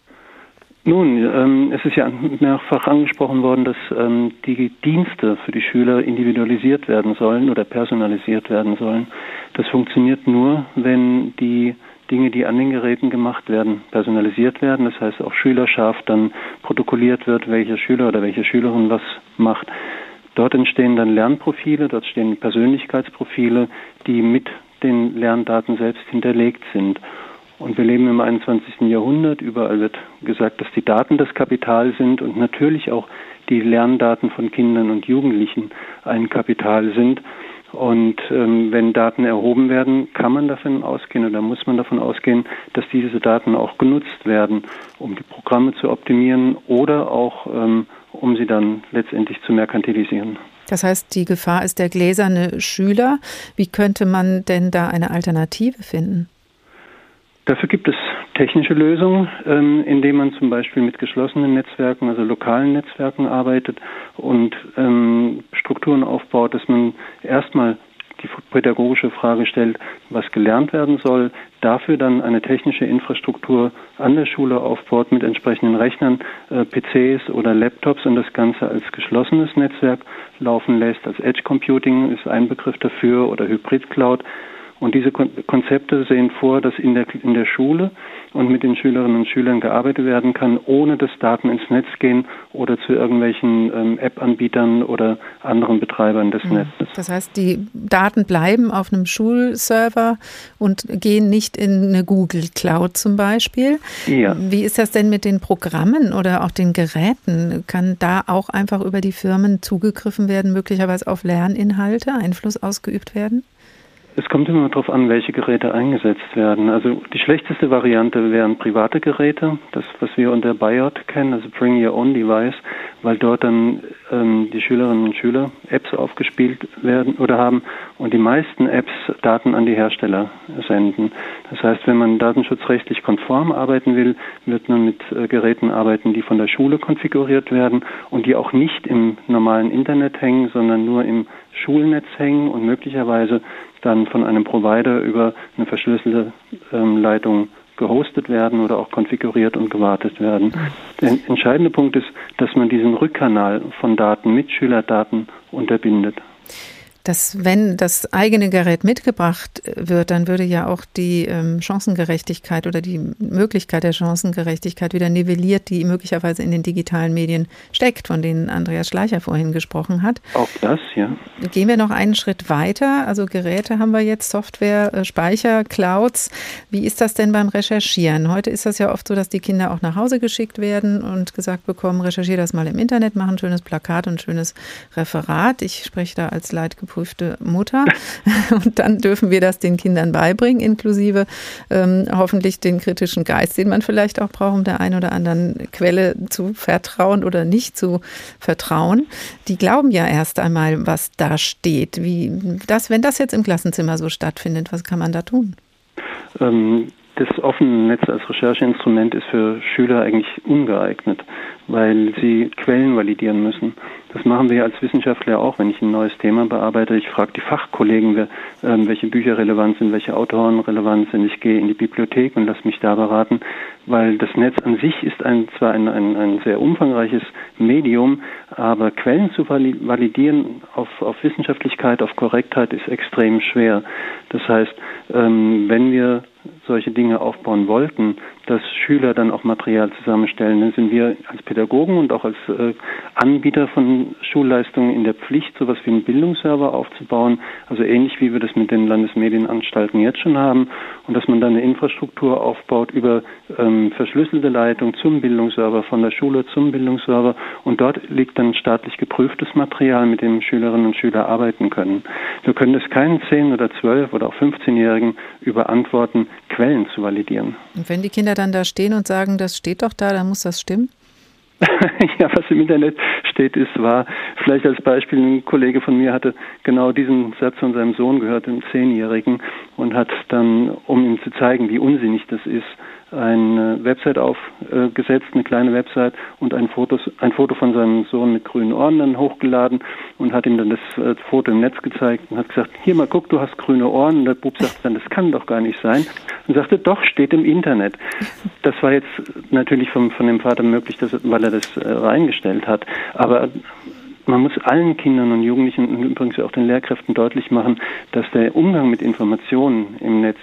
Nun, ähm, es ist ja mehrfach angesprochen worden, dass ähm, die Dienste für die Schüler individualisiert werden sollen oder personalisiert werden sollen. Das funktioniert nur, wenn die Dinge, die an den Geräten gemacht werden, personalisiert werden. Das heißt, auch schülerscharf dann protokolliert wird, welcher Schüler oder welche Schülerin was macht. Dort entstehen dann Lernprofile, dort stehen Persönlichkeitsprofile, die mit den Lerndaten selbst hinterlegt sind. Und wir leben im einundzwanzigsten Jahrhundert. Überall wird gesagt, dass die Daten das Kapital sind und natürlich auch die Lerndaten von Kindern und Jugendlichen ein Kapital sind. Und ähm, wenn Daten erhoben werden, kann man davon ausgehen oder muss man davon ausgehen, dass diese Daten auch genutzt werden, um die Programme zu optimieren oder auch ähm, um sie dann letztendlich zu merkantilisieren. Das heißt, die Gefahr ist der gläserne Schüler. Wie könnte man denn da eine Alternative finden? Dafür gibt es technische Lösungen, ähm, indem man zum Beispiel mit geschlossenen Netzwerken, also lokalen Netzwerken arbeitet und ähm, Strukturen aufbaut, dass man erstmal die pädagogische Frage stellt, was gelernt werden soll, dafür dann eine technische Infrastruktur an der Schule aufbaut mit entsprechenden Rechnern, äh, P Cs oder Laptops und das Ganze als geschlossenes Netzwerk laufen lässt. Als Edge Computing ist ein Begriff dafür oder Hybrid Cloud. Und diese Konzepte sehen vor, dass in der, in der Schule und mit den Schülerinnen und Schülern gearbeitet werden kann, ohne dass Daten ins Netz gehen oder zu irgendwelchen ähm, App-Anbietern oder anderen Betreibern des mhm. Netzes. Das heißt, die Daten bleiben auf einem Schulserver und gehen nicht in eine Google Cloud zum Beispiel. Ja. Wie ist das denn mit den Programmen oder auch den Geräten? Kann da auch einfach über die Firmen zugegriffen werden, möglicherweise auf Lerninhalte Einfluss ausgeübt werden? Es kommt immer darauf an, welche Geräte eingesetzt werden. Also die schlechteste Variante wären private Geräte, das was wir unter B I O T kennen, also Bring Your Own Device, weil dort dann ähm, die Schülerinnen und Schüler Apps aufgespielt werden oder haben und die meisten Apps Daten an die Hersteller senden. Das heißt, wenn man datenschutzrechtlich konform arbeiten will, wird man mit äh, Geräten arbeiten, die von der Schule konfiguriert werden und die auch nicht im normalen Internet hängen, sondern nur im Schulnetz hängen und möglicherweise dann von einem Provider über eine verschlüsselte ähm, Leitung gehostet werden oder auch konfiguriert und gewartet werden. Der entscheidende Punkt ist, dass man diesen Rückkanal von Daten mit Schülerdaten unterbindet. Dass, wenn das eigene Gerät mitgebracht wird, dann würde ja auch die ähm, Chancengerechtigkeit oder die Möglichkeit der Chancengerechtigkeit wieder nivelliert, die möglicherweise in den digitalen Medien steckt, von denen Andreas Schleicher vorhin gesprochen hat. Auch das, ja. Gehen wir noch einen Schritt weiter. Also Geräte haben wir jetzt, Software, Speicher, Clouds. Wie ist das denn beim Recherchieren? Heute ist das ja oft so, dass die Kinder auch nach Hause geschickt werden und gesagt bekommen, recherchiere das mal im Internet, mach ein schönes Plakat und ein schönes Referat. Ich spreche da als leidgeprüfte Mutter und dann dürfen wir das den Kindern beibringen, inklusive ähm, hoffentlich den kritischen Geist, den man vielleicht auch braucht, um der einen oder anderen Quelle zu vertrauen oder nicht zu vertrauen. Die glauben ja erst einmal, was da steht. Wie das, wenn das jetzt im Klassenzimmer so stattfindet, was kann man da tun? Ähm Das offene Netz als Rechercheinstrument ist für Schüler eigentlich ungeeignet, weil sie Quellen validieren müssen. Das machen wir als Wissenschaftler auch, wenn ich ein neues Thema bearbeite. Ich frage die Fachkollegen, welche Bücher relevant sind, welche Autoren relevant sind. Ich gehe in die Bibliothek und lasse mich da beraten, weil das Netz an sich ist ein, zwar ein, ein, ein sehr umfangreiches Medium, aber Quellen zu validieren auf, auf Wissenschaftlichkeit, auf Korrektheit ist extrem schwer. Das heißt, wenn wir solche Dinge aufbauen wollten, dass Schüler dann auch Material zusammenstellen, dann sind wir als Pädagogen und auch als äh, Anbieter von Schulleistungen in der Pflicht, sowas wie einen Bildungsserver aufzubauen, also ähnlich wie wir das mit den Landesmedienanstalten jetzt schon haben, und dass man dann eine Infrastruktur aufbaut über ähm, verschlüsselte Leitung zum Bildungsserver, von der Schule zum Bildungsserver, und dort liegt dann staatlich geprüftes Material, mit dem Schülerinnen und Schüler arbeiten können. Wir können es keinen zehn- oder zwölf- oder auch fünfzehnjährigen überantworten, Quellen zu validieren. Und wenn die Kinder dann da stehen und sagen, das steht doch da, dann muss das stimmen? Ja, was im Internet steht, ist wahr. Vielleicht als Beispiel, ein Kollege von mir hatte genau diesen Satz von seinem Sohn gehört, dem Zehnjährigen, und hat dann, um ihm zu zeigen, wie unsinnig das ist, eine Website aufgesetzt, eine kleine Website, und ein Foto, ein Foto von seinem Sohn mit grünen Ohren dann hochgeladen und hat ihm dann das Foto im Netz gezeigt und hat gesagt, hier mal guck, du hast grüne Ohren. Und der Bub sagt dann, das kann doch gar nicht sein. Und sagte, doch, steht im Internet. Das war jetzt natürlich vom, von dem Vater möglich, dass, weil er das äh, reingestellt hat. Aber man muss allen Kindern und Jugendlichen und übrigens auch den Lehrkräften deutlich machen, dass der Umgang mit Informationen im Netz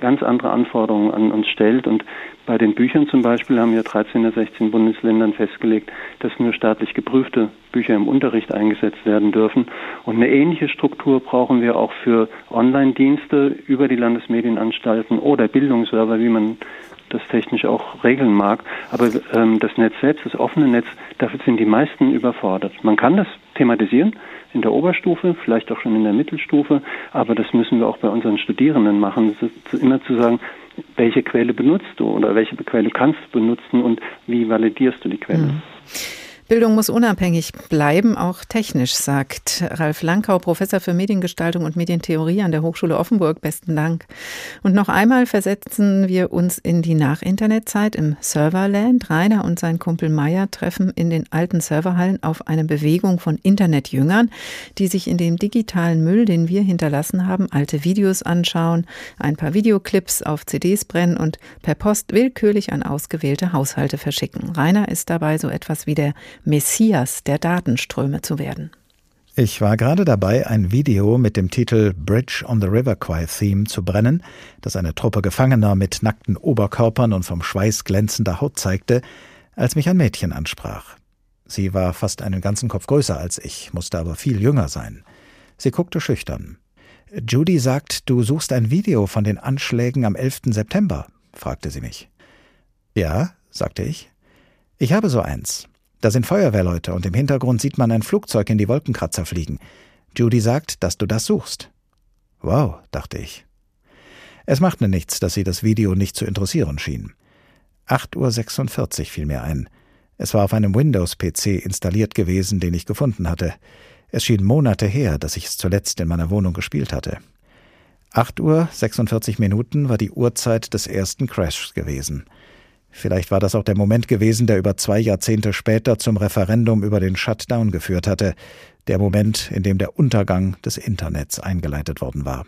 ganz andere Anforderungen an uns stellt. Und bei den Büchern zum Beispiel haben ja dreizehn der sechzehn Bundesländern festgelegt, dass nur staatlich geprüfte Bücher im Unterricht eingesetzt werden dürfen. Und eine ähnliche Struktur brauchen wir auch für Online-Dienste über die Landesmedienanstalten oder Bildungsserver, wie man das technisch auch regeln mag. Aber ähm, das Netz selbst, das offene Netz, dafür sind die meisten überfordert. Man kann das thematisieren in der Oberstufe, vielleicht auch schon in der Mittelstufe, aber das müssen wir auch bei unseren Studierenden machen. Das ist immer zu sagen, welche Quelle benutzt du oder welche Quelle kannst du benutzen und wie validierst du die Quelle? Mhm. Bildung muss unabhängig bleiben, auch technisch, sagt Ralf Lankau, Professor für Mediengestaltung und Medientheorie an der Hochschule Offenburg. Besten Dank. Und noch einmal versetzen wir uns in die Nach-Internet-Zeit im Serverland. Rainer und sein Kumpel Meier treffen in den alten Serverhallen auf eine Bewegung von Internetjüngern, die sich in dem digitalen Müll, den wir hinterlassen haben, alte Videos anschauen, ein paar Videoclips auf C Ds brennen und per Post willkürlich an ausgewählte Haushalte verschicken. Rainer ist dabei so etwas wie der Messias der Datenströme zu werden. Ich war gerade dabei, ein Video mit dem Titel Bridge on the River Kwai Theme zu brennen, das eine Truppe Gefangener mit nackten Oberkörpern und vom Schweiß glänzender Haut zeigte, als mich ein Mädchen ansprach. Sie war fast einen ganzen Kopf größer als ich, musste aber viel jünger sein. Sie guckte schüchtern. »Judy sagt, du suchst ein Video von den Anschlägen am elften September«, fragte sie mich. »Ja«, sagte ich. »Ich habe so eins. Da sind Feuerwehrleute und im Hintergrund sieht man ein Flugzeug in die Wolkenkratzer fliegen. Judy sagt, dass du das suchst.« Wow, dachte ich. Es machte nichts, dass sie das Video nicht zu interessieren schien. acht Uhr sechsundvierzig fiel mir ein. Es war auf einem Windows-P C installiert gewesen, den ich gefunden hatte. Es schien Monate her, dass ich es zuletzt in meiner Wohnung gespielt hatte. acht Uhr sechsundvierzig Minuten war die Uhrzeit des ersten Crashs gewesen. Vielleicht war das auch der Moment gewesen, der über zwei Jahrzehnte später zum Referendum über den Shutdown geführt hatte, der Moment, in dem der Untergang des Internets eingeleitet worden war.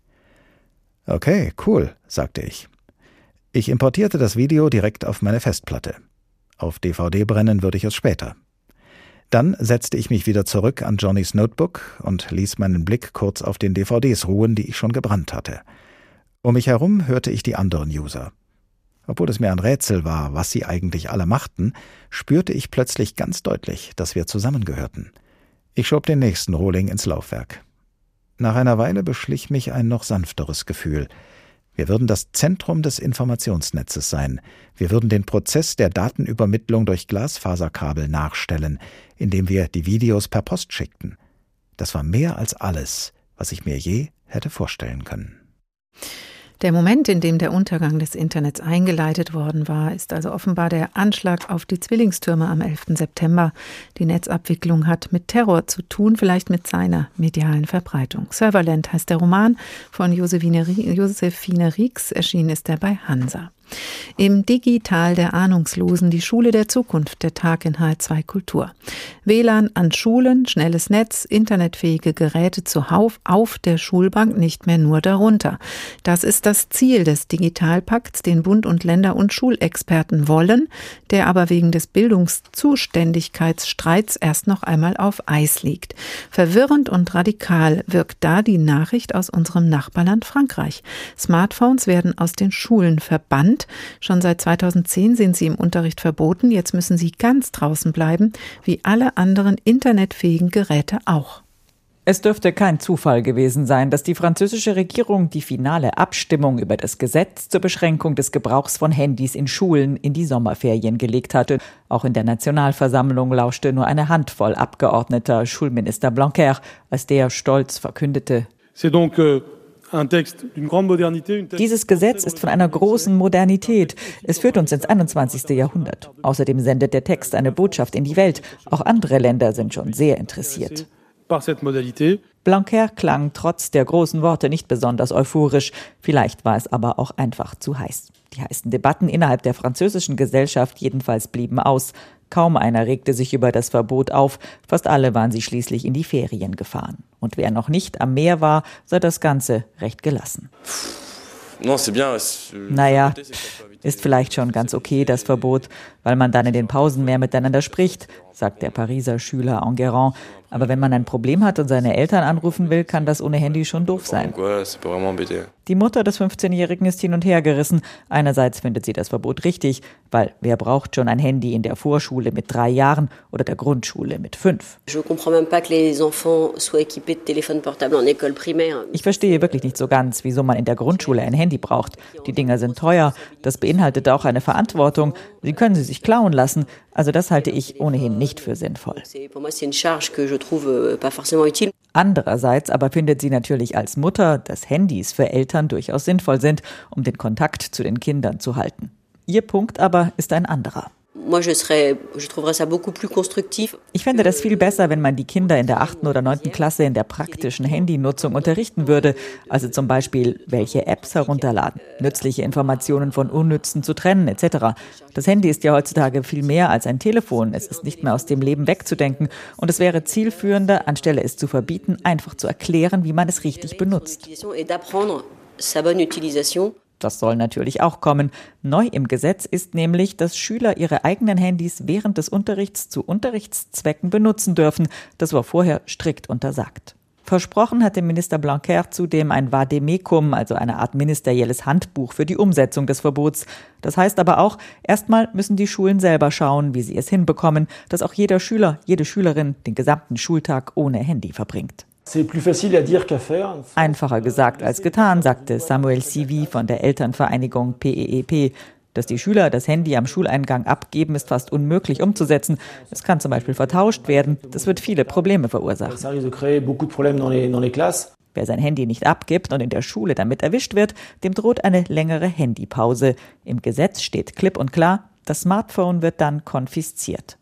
Okay, cool, sagte ich. Ich importierte das Video direkt auf meine Festplatte. Auf D V D brennen würde ich es später. Dann setzte ich mich wieder zurück an Johnnys Notebook und ließ meinen Blick kurz auf den D V Ds ruhen, die ich schon gebrannt hatte. Um mich herum hörte ich die anderen User. Obwohl es mir ein Rätsel war, was sie eigentlich alle machten, spürte ich plötzlich ganz deutlich, dass wir zusammengehörten. Ich schob den nächsten Rohling ins Laufwerk. Nach einer Weile beschlich mich ein noch sanfteres Gefühl. Wir würden das Zentrum des Informationsnetzes sein. Wir würden den Prozess der Datenübermittlung durch Glasfaserkabel nachstellen, indem wir die Videos per Post schickten. Das war mehr als alles, was ich mir je hätte vorstellen können. Der Moment, in dem der Untergang des Internets eingeleitet worden war, ist also offenbar der Anschlag auf die Zwillingstürme am elften September. Die Netzabwicklung hat mit Terror zu tun, vielleicht mit seiner medialen Verbreitung. Serverland heißt der Roman von Josephine Rieks, erschienen ist er bei Hansa. Im Digital der Ahnungslosen, die Schule der Zukunft, der Tag in H R zwei Kultur. W L A N an Schulen, schnelles Netz, internetfähige Geräte zuhauf auf der Schulbank, nicht mehr nur darunter. Das ist das Ziel des Digitalpakts, den Bund und Länder und Schulexperten wollen, der aber wegen des Bildungszuständigkeitsstreits erst noch einmal auf Eis liegt. Verwirrend und radikal wirkt da die Nachricht aus unserem Nachbarland Frankreich. Smartphones werden aus den Schulen verbannt. Schon seit zweitausendzehn sind sie im Unterricht verboten. Jetzt müssen sie ganz draußen bleiben, wie alle anderen internetfähigen Geräte auch. Es dürfte kein Zufall gewesen sein, dass die französische Regierung die finale Abstimmung über das Gesetz zur Beschränkung des Gebrauchs von Handys in Schulen in die Sommerferien gelegt hatte. Auch in der Nationalversammlung lauschte nur eine Handvoll Abgeordneter Schulminister Blanquer, als der stolz verkündete: C'est donc euh Dieses Gesetz ist von einer großen Modernität. Es führt uns ins einundzwanzigste Jahrhundert. Außerdem sendet der Text eine Botschaft in die Welt. Auch andere Länder sind schon sehr interessiert. Blanquer klang trotz der großen Worte nicht besonders euphorisch. Vielleicht war es aber auch einfach zu heiß. Die heißen Debatten innerhalb der französischen Gesellschaft jedenfalls blieben aus. Kaum einer regte sich über das Verbot auf. Fast alle waren sie schließlich in die Ferien gefahren. Und wer noch nicht am Meer war, sah das Ganze recht gelassen. Naja, ist vielleicht schon ganz okay, das Verbot, weil man dann in den Pausen mehr miteinander spricht. sagt der Pariser Schüler Enguerrand. Aber wenn man ein Problem hat und seine Eltern anrufen will, kann das ohne Handy schon doof sein. Die Mutter des fünfzehnjährigen ist hin und her gerissen. Einerseits findet sie das Verbot richtig, weil wer braucht schon ein Handy in der Vorschule mit drei Jahren oder der Grundschule mit fünf? Ich verstehe wirklich nicht so ganz, wieso man in der Grundschule ein Handy braucht. Die Dinger sind teuer, das beinhaltet auch eine Verantwortung. Sie können sie sich klauen lassen. Also das halte ich ohnehin nicht für sinnvoll. Andererseits aber findet sie natürlich als Mutter, dass Handys für Eltern durchaus sinnvoll sind, um den Kontakt zu den Kindern zu halten. Ihr Punkt aber ist ein anderer. Ich fände das viel besser, wenn man die Kinder in der achten oder neunten Klasse in der praktischen Handynutzung unterrichten würde, also zum Beispiel, welche Apps herunterladen, nützliche Informationen von unnützen zu trennen et cetera. Das Handy ist ja heutzutage viel mehr als ein Telefon, es ist nicht mehr aus dem Leben wegzudenken und es wäre zielführender, anstelle es zu verbieten, einfach zu erklären, wie man es richtig benutzt. Das soll natürlich auch kommen. Neu im Gesetz ist nämlich, dass Schüler ihre eigenen Handys während des Unterrichts zu Unterrichtszwecken benutzen dürfen. Das war vorher strikt untersagt. Versprochen hatte Minister Blanquer zudem ein Vademecum, also eine Art ministerielles Handbuch für die Umsetzung des Verbots. Das heißt aber auch, erstmal müssen die Schulen selber schauen, wie sie es hinbekommen, dass auch jeder Schüler, jede Schülerin den gesamten Schultag ohne Handy verbringt. Einfacher gesagt als getan, sagte Samuel Sivi von der Elternvereinigung P E E P. Dass die Schüler das Handy am Schuleingang abgeben, ist fast unmöglich umzusetzen. Es kann zum Beispiel vertauscht werden. Das wird viele Probleme verursachen. Wer sein Handy nicht abgibt und in der Schule damit erwischt wird, dem droht eine längere Handypause. Im Gesetz steht klipp und klar, das Smartphone wird dann konfisziert.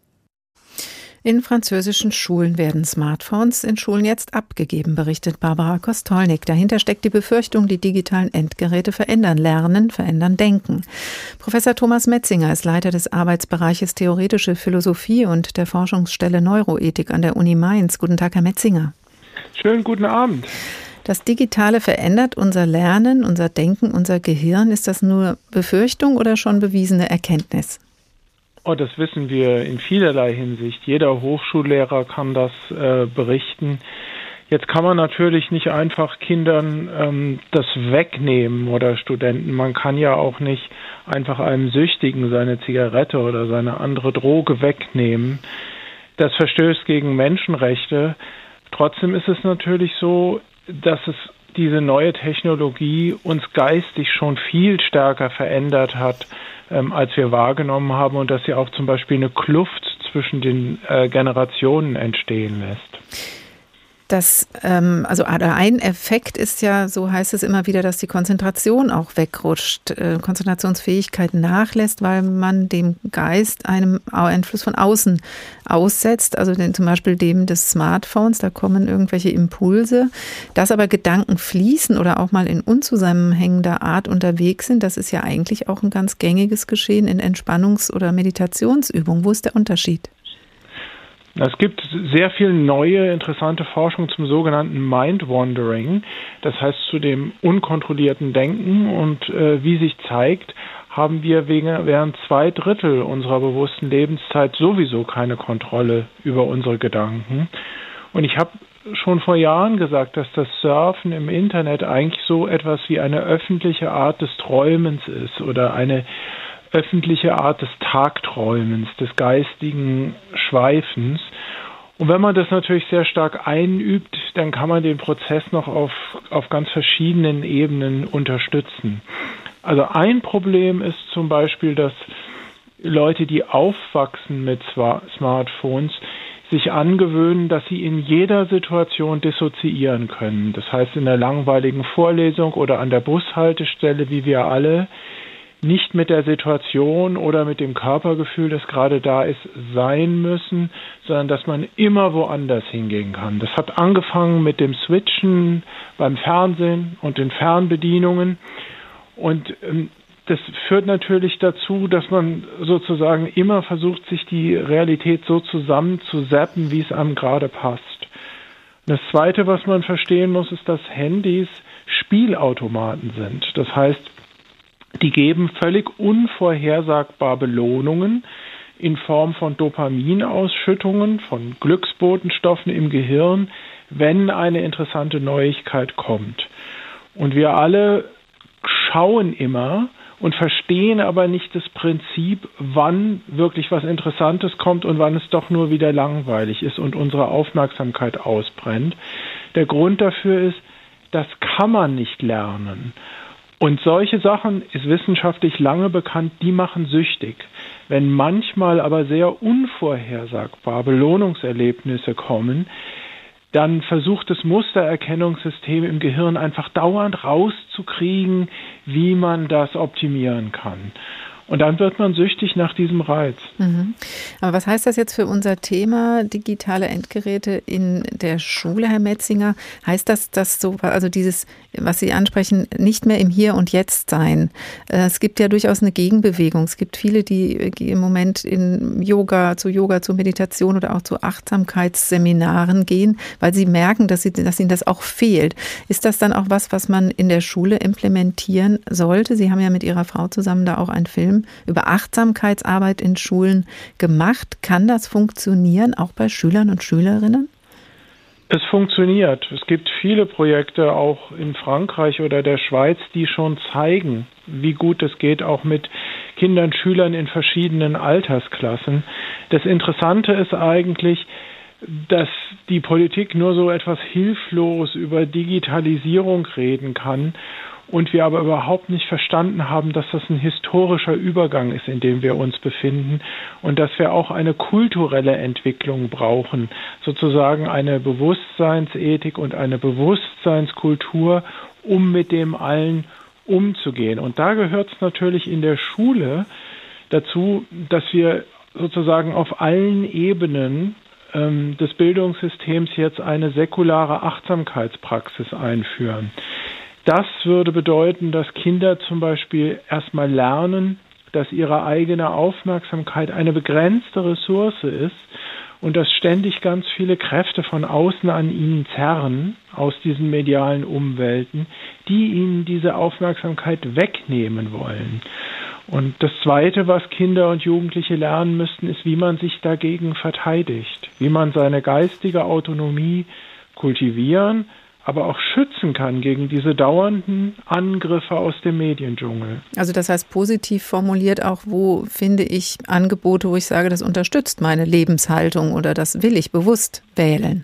In französischen Schulen werden Smartphones in Schulen jetzt abgegeben, berichtet Barbara Kostolnik. Dahinter steckt die Befürchtung, die digitalen Endgeräte verändern Lernen, verändern Denken. Professor Thomas Metzinger ist Leiter des Arbeitsbereiches Theoretische Philosophie und der Forschungsstelle Neuroethik an der Uni Mainz. Guten Tag, Herr Metzinger. Schönen guten Abend. Das Digitale verändert unser Lernen, unser Denken, unser Gehirn. Ist das nur Befürchtung oder schon bewiesene Erkenntnis? Oh, das wissen wir in vielerlei Hinsicht. Jeder Hochschullehrer kann das äh, berichten. Jetzt kann man natürlich nicht einfach Kindern ähm, das wegnehmen oder Studenten. Man kann ja auch nicht einfach einem Süchtigen seine Zigarette oder seine andere Droge wegnehmen. Das verstößt gegen Menschenrechte. Trotzdem ist es natürlich so, dass es diese neue Technologie uns geistig schon viel stärker verändert hat, ähm, als wir wahrgenommen haben und dass sie auch zum Beispiel eine Kluft zwischen den äh, Generationen entstehen lässt. Das, ähm, also ein Effekt ist ja, so heißt es immer wieder, dass die Konzentration auch wegrutscht, äh, Konzentrationsfähigkeit nachlässt, weil man dem Geist einem Einfluss von außen aussetzt, also den, zum Beispiel dem des Smartphones, da kommen irgendwelche Impulse, dass aber Gedanken fließen oder auch mal in unzusammenhängender Art unterwegs sind, das ist ja eigentlich auch ein ganz gängiges Geschehen in Entspannungs- oder Meditationsübungen. Wo ist der Unterschied? Es gibt sehr viel neue, interessante Forschung zum sogenannten Mind-Wandering, das heißt zu dem unkontrollierten Denken. Und äh, wie sich zeigt, haben wir wegen, während zwei Drittel unserer bewussten Lebenszeit sowieso keine Kontrolle über unsere Gedanken. Und ich habe schon vor Jahren gesagt, dass das Surfen im Internet eigentlich so etwas wie eine öffentliche Art des Träumens ist oder eine öffentliche Art des Tagträumens, des geistigen Schweifens. Und wenn man das natürlich sehr stark einübt, dann kann man den Prozess noch auf, auf ganz verschiedenen Ebenen unterstützen. Also ein Problem ist zum Beispiel, dass Leute, die aufwachsen mit Smartphones, sich angewöhnen, dass sie in jeder Situation dissoziieren können. Das heißt, in der langweiligen Vorlesung oder an der Bushaltestelle, wie wir alle, nicht mit der Situation oder mit dem Körpergefühl, das gerade da ist, sein müssen, sondern dass man immer woanders hingehen kann. Das hat angefangen mit dem Switchen beim Fernsehen und den Fernbedienungen. Und ähm, das führt natürlich dazu, dass man sozusagen immer versucht, sich die Realität so zusammenzuzappen, wie es einem gerade passt. Das Zweite, was man verstehen muss, ist, dass Handys Spielautomaten sind. Das heißt, die geben völlig unvorhersagbar Belohnungen, in Form von Dopaminausschüttungen, von Glücksbotenstoffen im Gehirn, wenn eine interessante Neuigkeit kommt. Und wir alle schauen immer und verstehen aber nicht das Prinzip, wann wirklich was Interessantes kommt und wann es doch nur wieder langweilig ist und unsere Aufmerksamkeit ausbrennt. Der Grund dafür ist, das kann man nicht lernen. Und solche Sachen, ist wissenschaftlich lange bekannt, die machen süchtig. Wenn manchmal aber sehr unvorhersagbar Belohnungserlebnisse kommen, dann versucht das Mustererkennungssystem im Gehirn einfach dauernd rauszukriegen, wie man das optimieren kann. Und dann wird man süchtig nach diesem Reiz. Mhm. Aber was heißt das jetzt für unser Thema digitale Endgeräte in der Schule, Herr Metzinger? Heißt das, dass so, also dieses, was Sie ansprechen, nicht mehr im Hier und Jetzt sein? Es gibt ja durchaus eine Gegenbewegung. Es gibt viele, die im Moment in Yoga, zu Yoga, zu Meditation oder auch zu Achtsamkeitsseminaren gehen, weil sie merken, dass, sie, dass ihnen das auch fehlt. Ist das dann auch was, was man in der Schule implementieren sollte? Sie haben ja mit Ihrer Frau zusammen da auch einen Film über Achtsamkeitsarbeit in Schulen gemacht. Kann das funktionieren, auch bei Schülern und Schülerinnen? Es funktioniert. Es gibt viele Projekte auch in Frankreich oder der Schweiz, die schon zeigen, wie gut es geht, auch mit Kindern, Schülern in verschiedenen Altersklassen. Das Interessante ist eigentlich, dass die Politik nur so etwas hilflos über Digitalisierung reden kann und wir aber überhaupt nicht verstanden haben, dass das ein historischer Übergang ist, in dem wir uns befinden und dass wir auch eine kulturelle Entwicklung brauchen, sozusagen eine Bewusstseinsethik und eine Bewusstseinskultur, um mit dem allen umzugehen. Und da gehört es natürlich in der Schule dazu, dass wir sozusagen auf allen Ebenen ähm, des Bildungssystems jetzt eine säkulare Achtsamkeitspraxis einführen. Das würde bedeuten, dass Kinder zum Beispiel erstmal lernen, dass ihre eigene Aufmerksamkeit eine begrenzte Ressource ist und dass ständig ganz viele Kräfte von außen an ihnen zerren, aus diesen medialen Umwelten, die ihnen diese Aufmerksamkeit wegnehmen wollen. Und das Zweite, was Kinder und Jugendliche lernen müssten, ist, wie man sich dagegen verteidigt, wie man seine geistige Autonomie kultivieren, aber auch schützen kann gegen diese dauernden Angriffe aus dem Mediendschungel. Also das heißt positiv formuliert auch, wo finde ich Angebote, wo ich sage, das unterstützt meine Lebenshaltung oder das will ich bewusst wählen.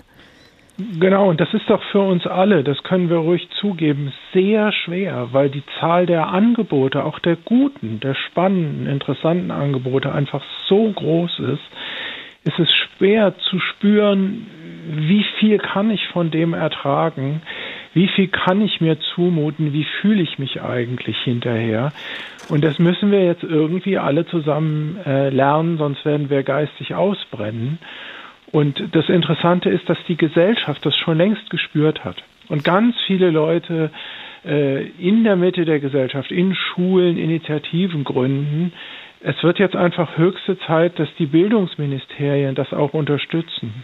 Genau, und das ist doch für uns alle, das können wir ruhig zugeben, sehr schwer, weil die Zahl der Angebote, auch der guten, der spannenden, interessanten Angebote einfach so groß ist, ist es schwer zu spüren, wie viel kann ich von dem ertragen, wie viel kann ich mir zumuten, wie fühle ich mich eigentlich hinterher. Und das müssen wir jetzt irgendwie alle zusammen äh, lernen, sonst werden wir geistig ausbrennen. Und das Interessante ist, dass die Gesellschaft das schon längst gespürt hat. Und ganz viele Leute äh, in der Mitte der Gesellschaft, in Schulen, Initiativen gründen. Es wird jetzt einfach höchste Zeit, dass die Bildungsministerien das auch unterstützen.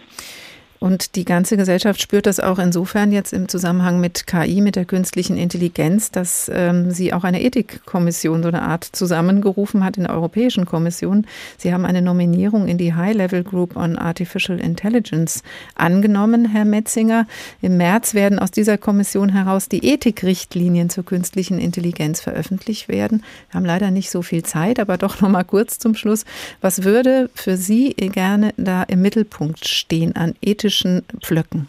Und die ganze Gesellschaft spürt das auch insofern jetzt im Zusammenhang mit K I, mit der künstlichen Intelligenz, dass ähm, sie auch eine Ethikkommission, so eine Art, zusammengerufen hat in der Europäischen Kommission. Sie haben eine Nominierung in die High-Level Group on Artificial Intelligence angenommen, Herr Metzinger. Im März werden aus dieser Kommission heraus die Ethikrichtlinien zur künstlichen Intelligenz veröffentlicht werden. Wir haben leider nicht so viel Zeit, aber doch noch mal kurz zum Schluss. Was würde für Sie gerne da im Mittelpunkt stehen an ethischen Pflöcken?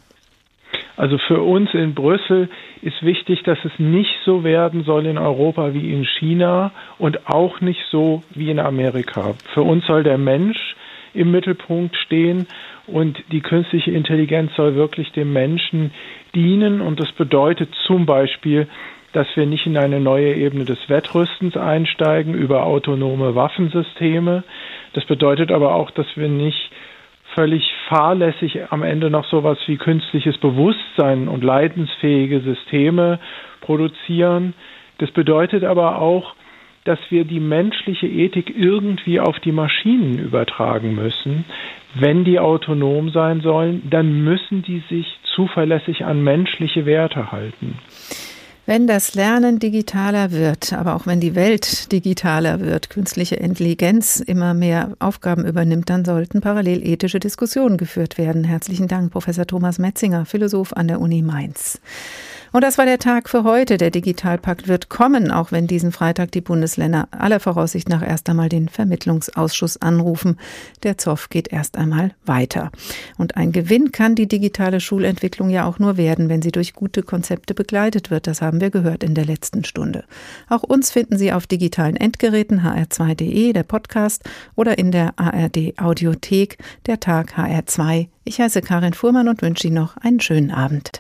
Also für uns in Brüssel ist wichtig, dass es nicht so werden soll in Europa wie in China und auch nicht so wie in Amerika. Für uns soll der Mensch im Mittelpunkt stehen und die künstliche Intelligenz soll wirklich dem Menschen dienen. Und das bedeutet zum Beispiel, dass wir nicht in eine neue Ebene des Wettrüstens einsteigen über autonome Waffensysteme. Das bedeutet aber auch, dass wir nicht völlig fahrlässig am Ende noch sowas wie künstliches Bewusstsein und leidensfähige Systeme produzieren. Das bedeutet aber auch, dass wir die menschliche Ethik irgendwie auf die Maschinen übertragen müssen. Wenn die autonom sein sollen, dann müssen die sich zuverlässig an menschliche Werte halten. Wenn das Lernen digitaler wird, aber auch wenn die Welt digitaler wird, künstliche Intelligenz immer mehr Aufgaben übernimmt, dann sollten parallel ethische Diskussionen geführt werden. Herzlichen Dank, Professor Thomas Metzinger, Philosoph an der Uni Mainz. Und das war der Tag für heute. Der Digitalpakt wird kommen, auch wenn diesen Freitag die Bundesländer aller Voraussicht nach erst einmal den Vermittlungsausschuss anrufen. Der Zoff geht erst einmal weiter. Und ein Gewinn kann die digitale Schulentwicklung ja auch nur werden, wenn sie durch gute Konzepte begleitet wird. Das haben wir gehört in der letzten Stunde. Auch uns finden Sie auf digitalen Endgeräten h r zwei punkt d e, der Podcast, oder in der A R D Audiothek, der Tag H R zwei. Ich heiße Karin Fuhrmann und wünsche Ihnen noch einen schönen Abend.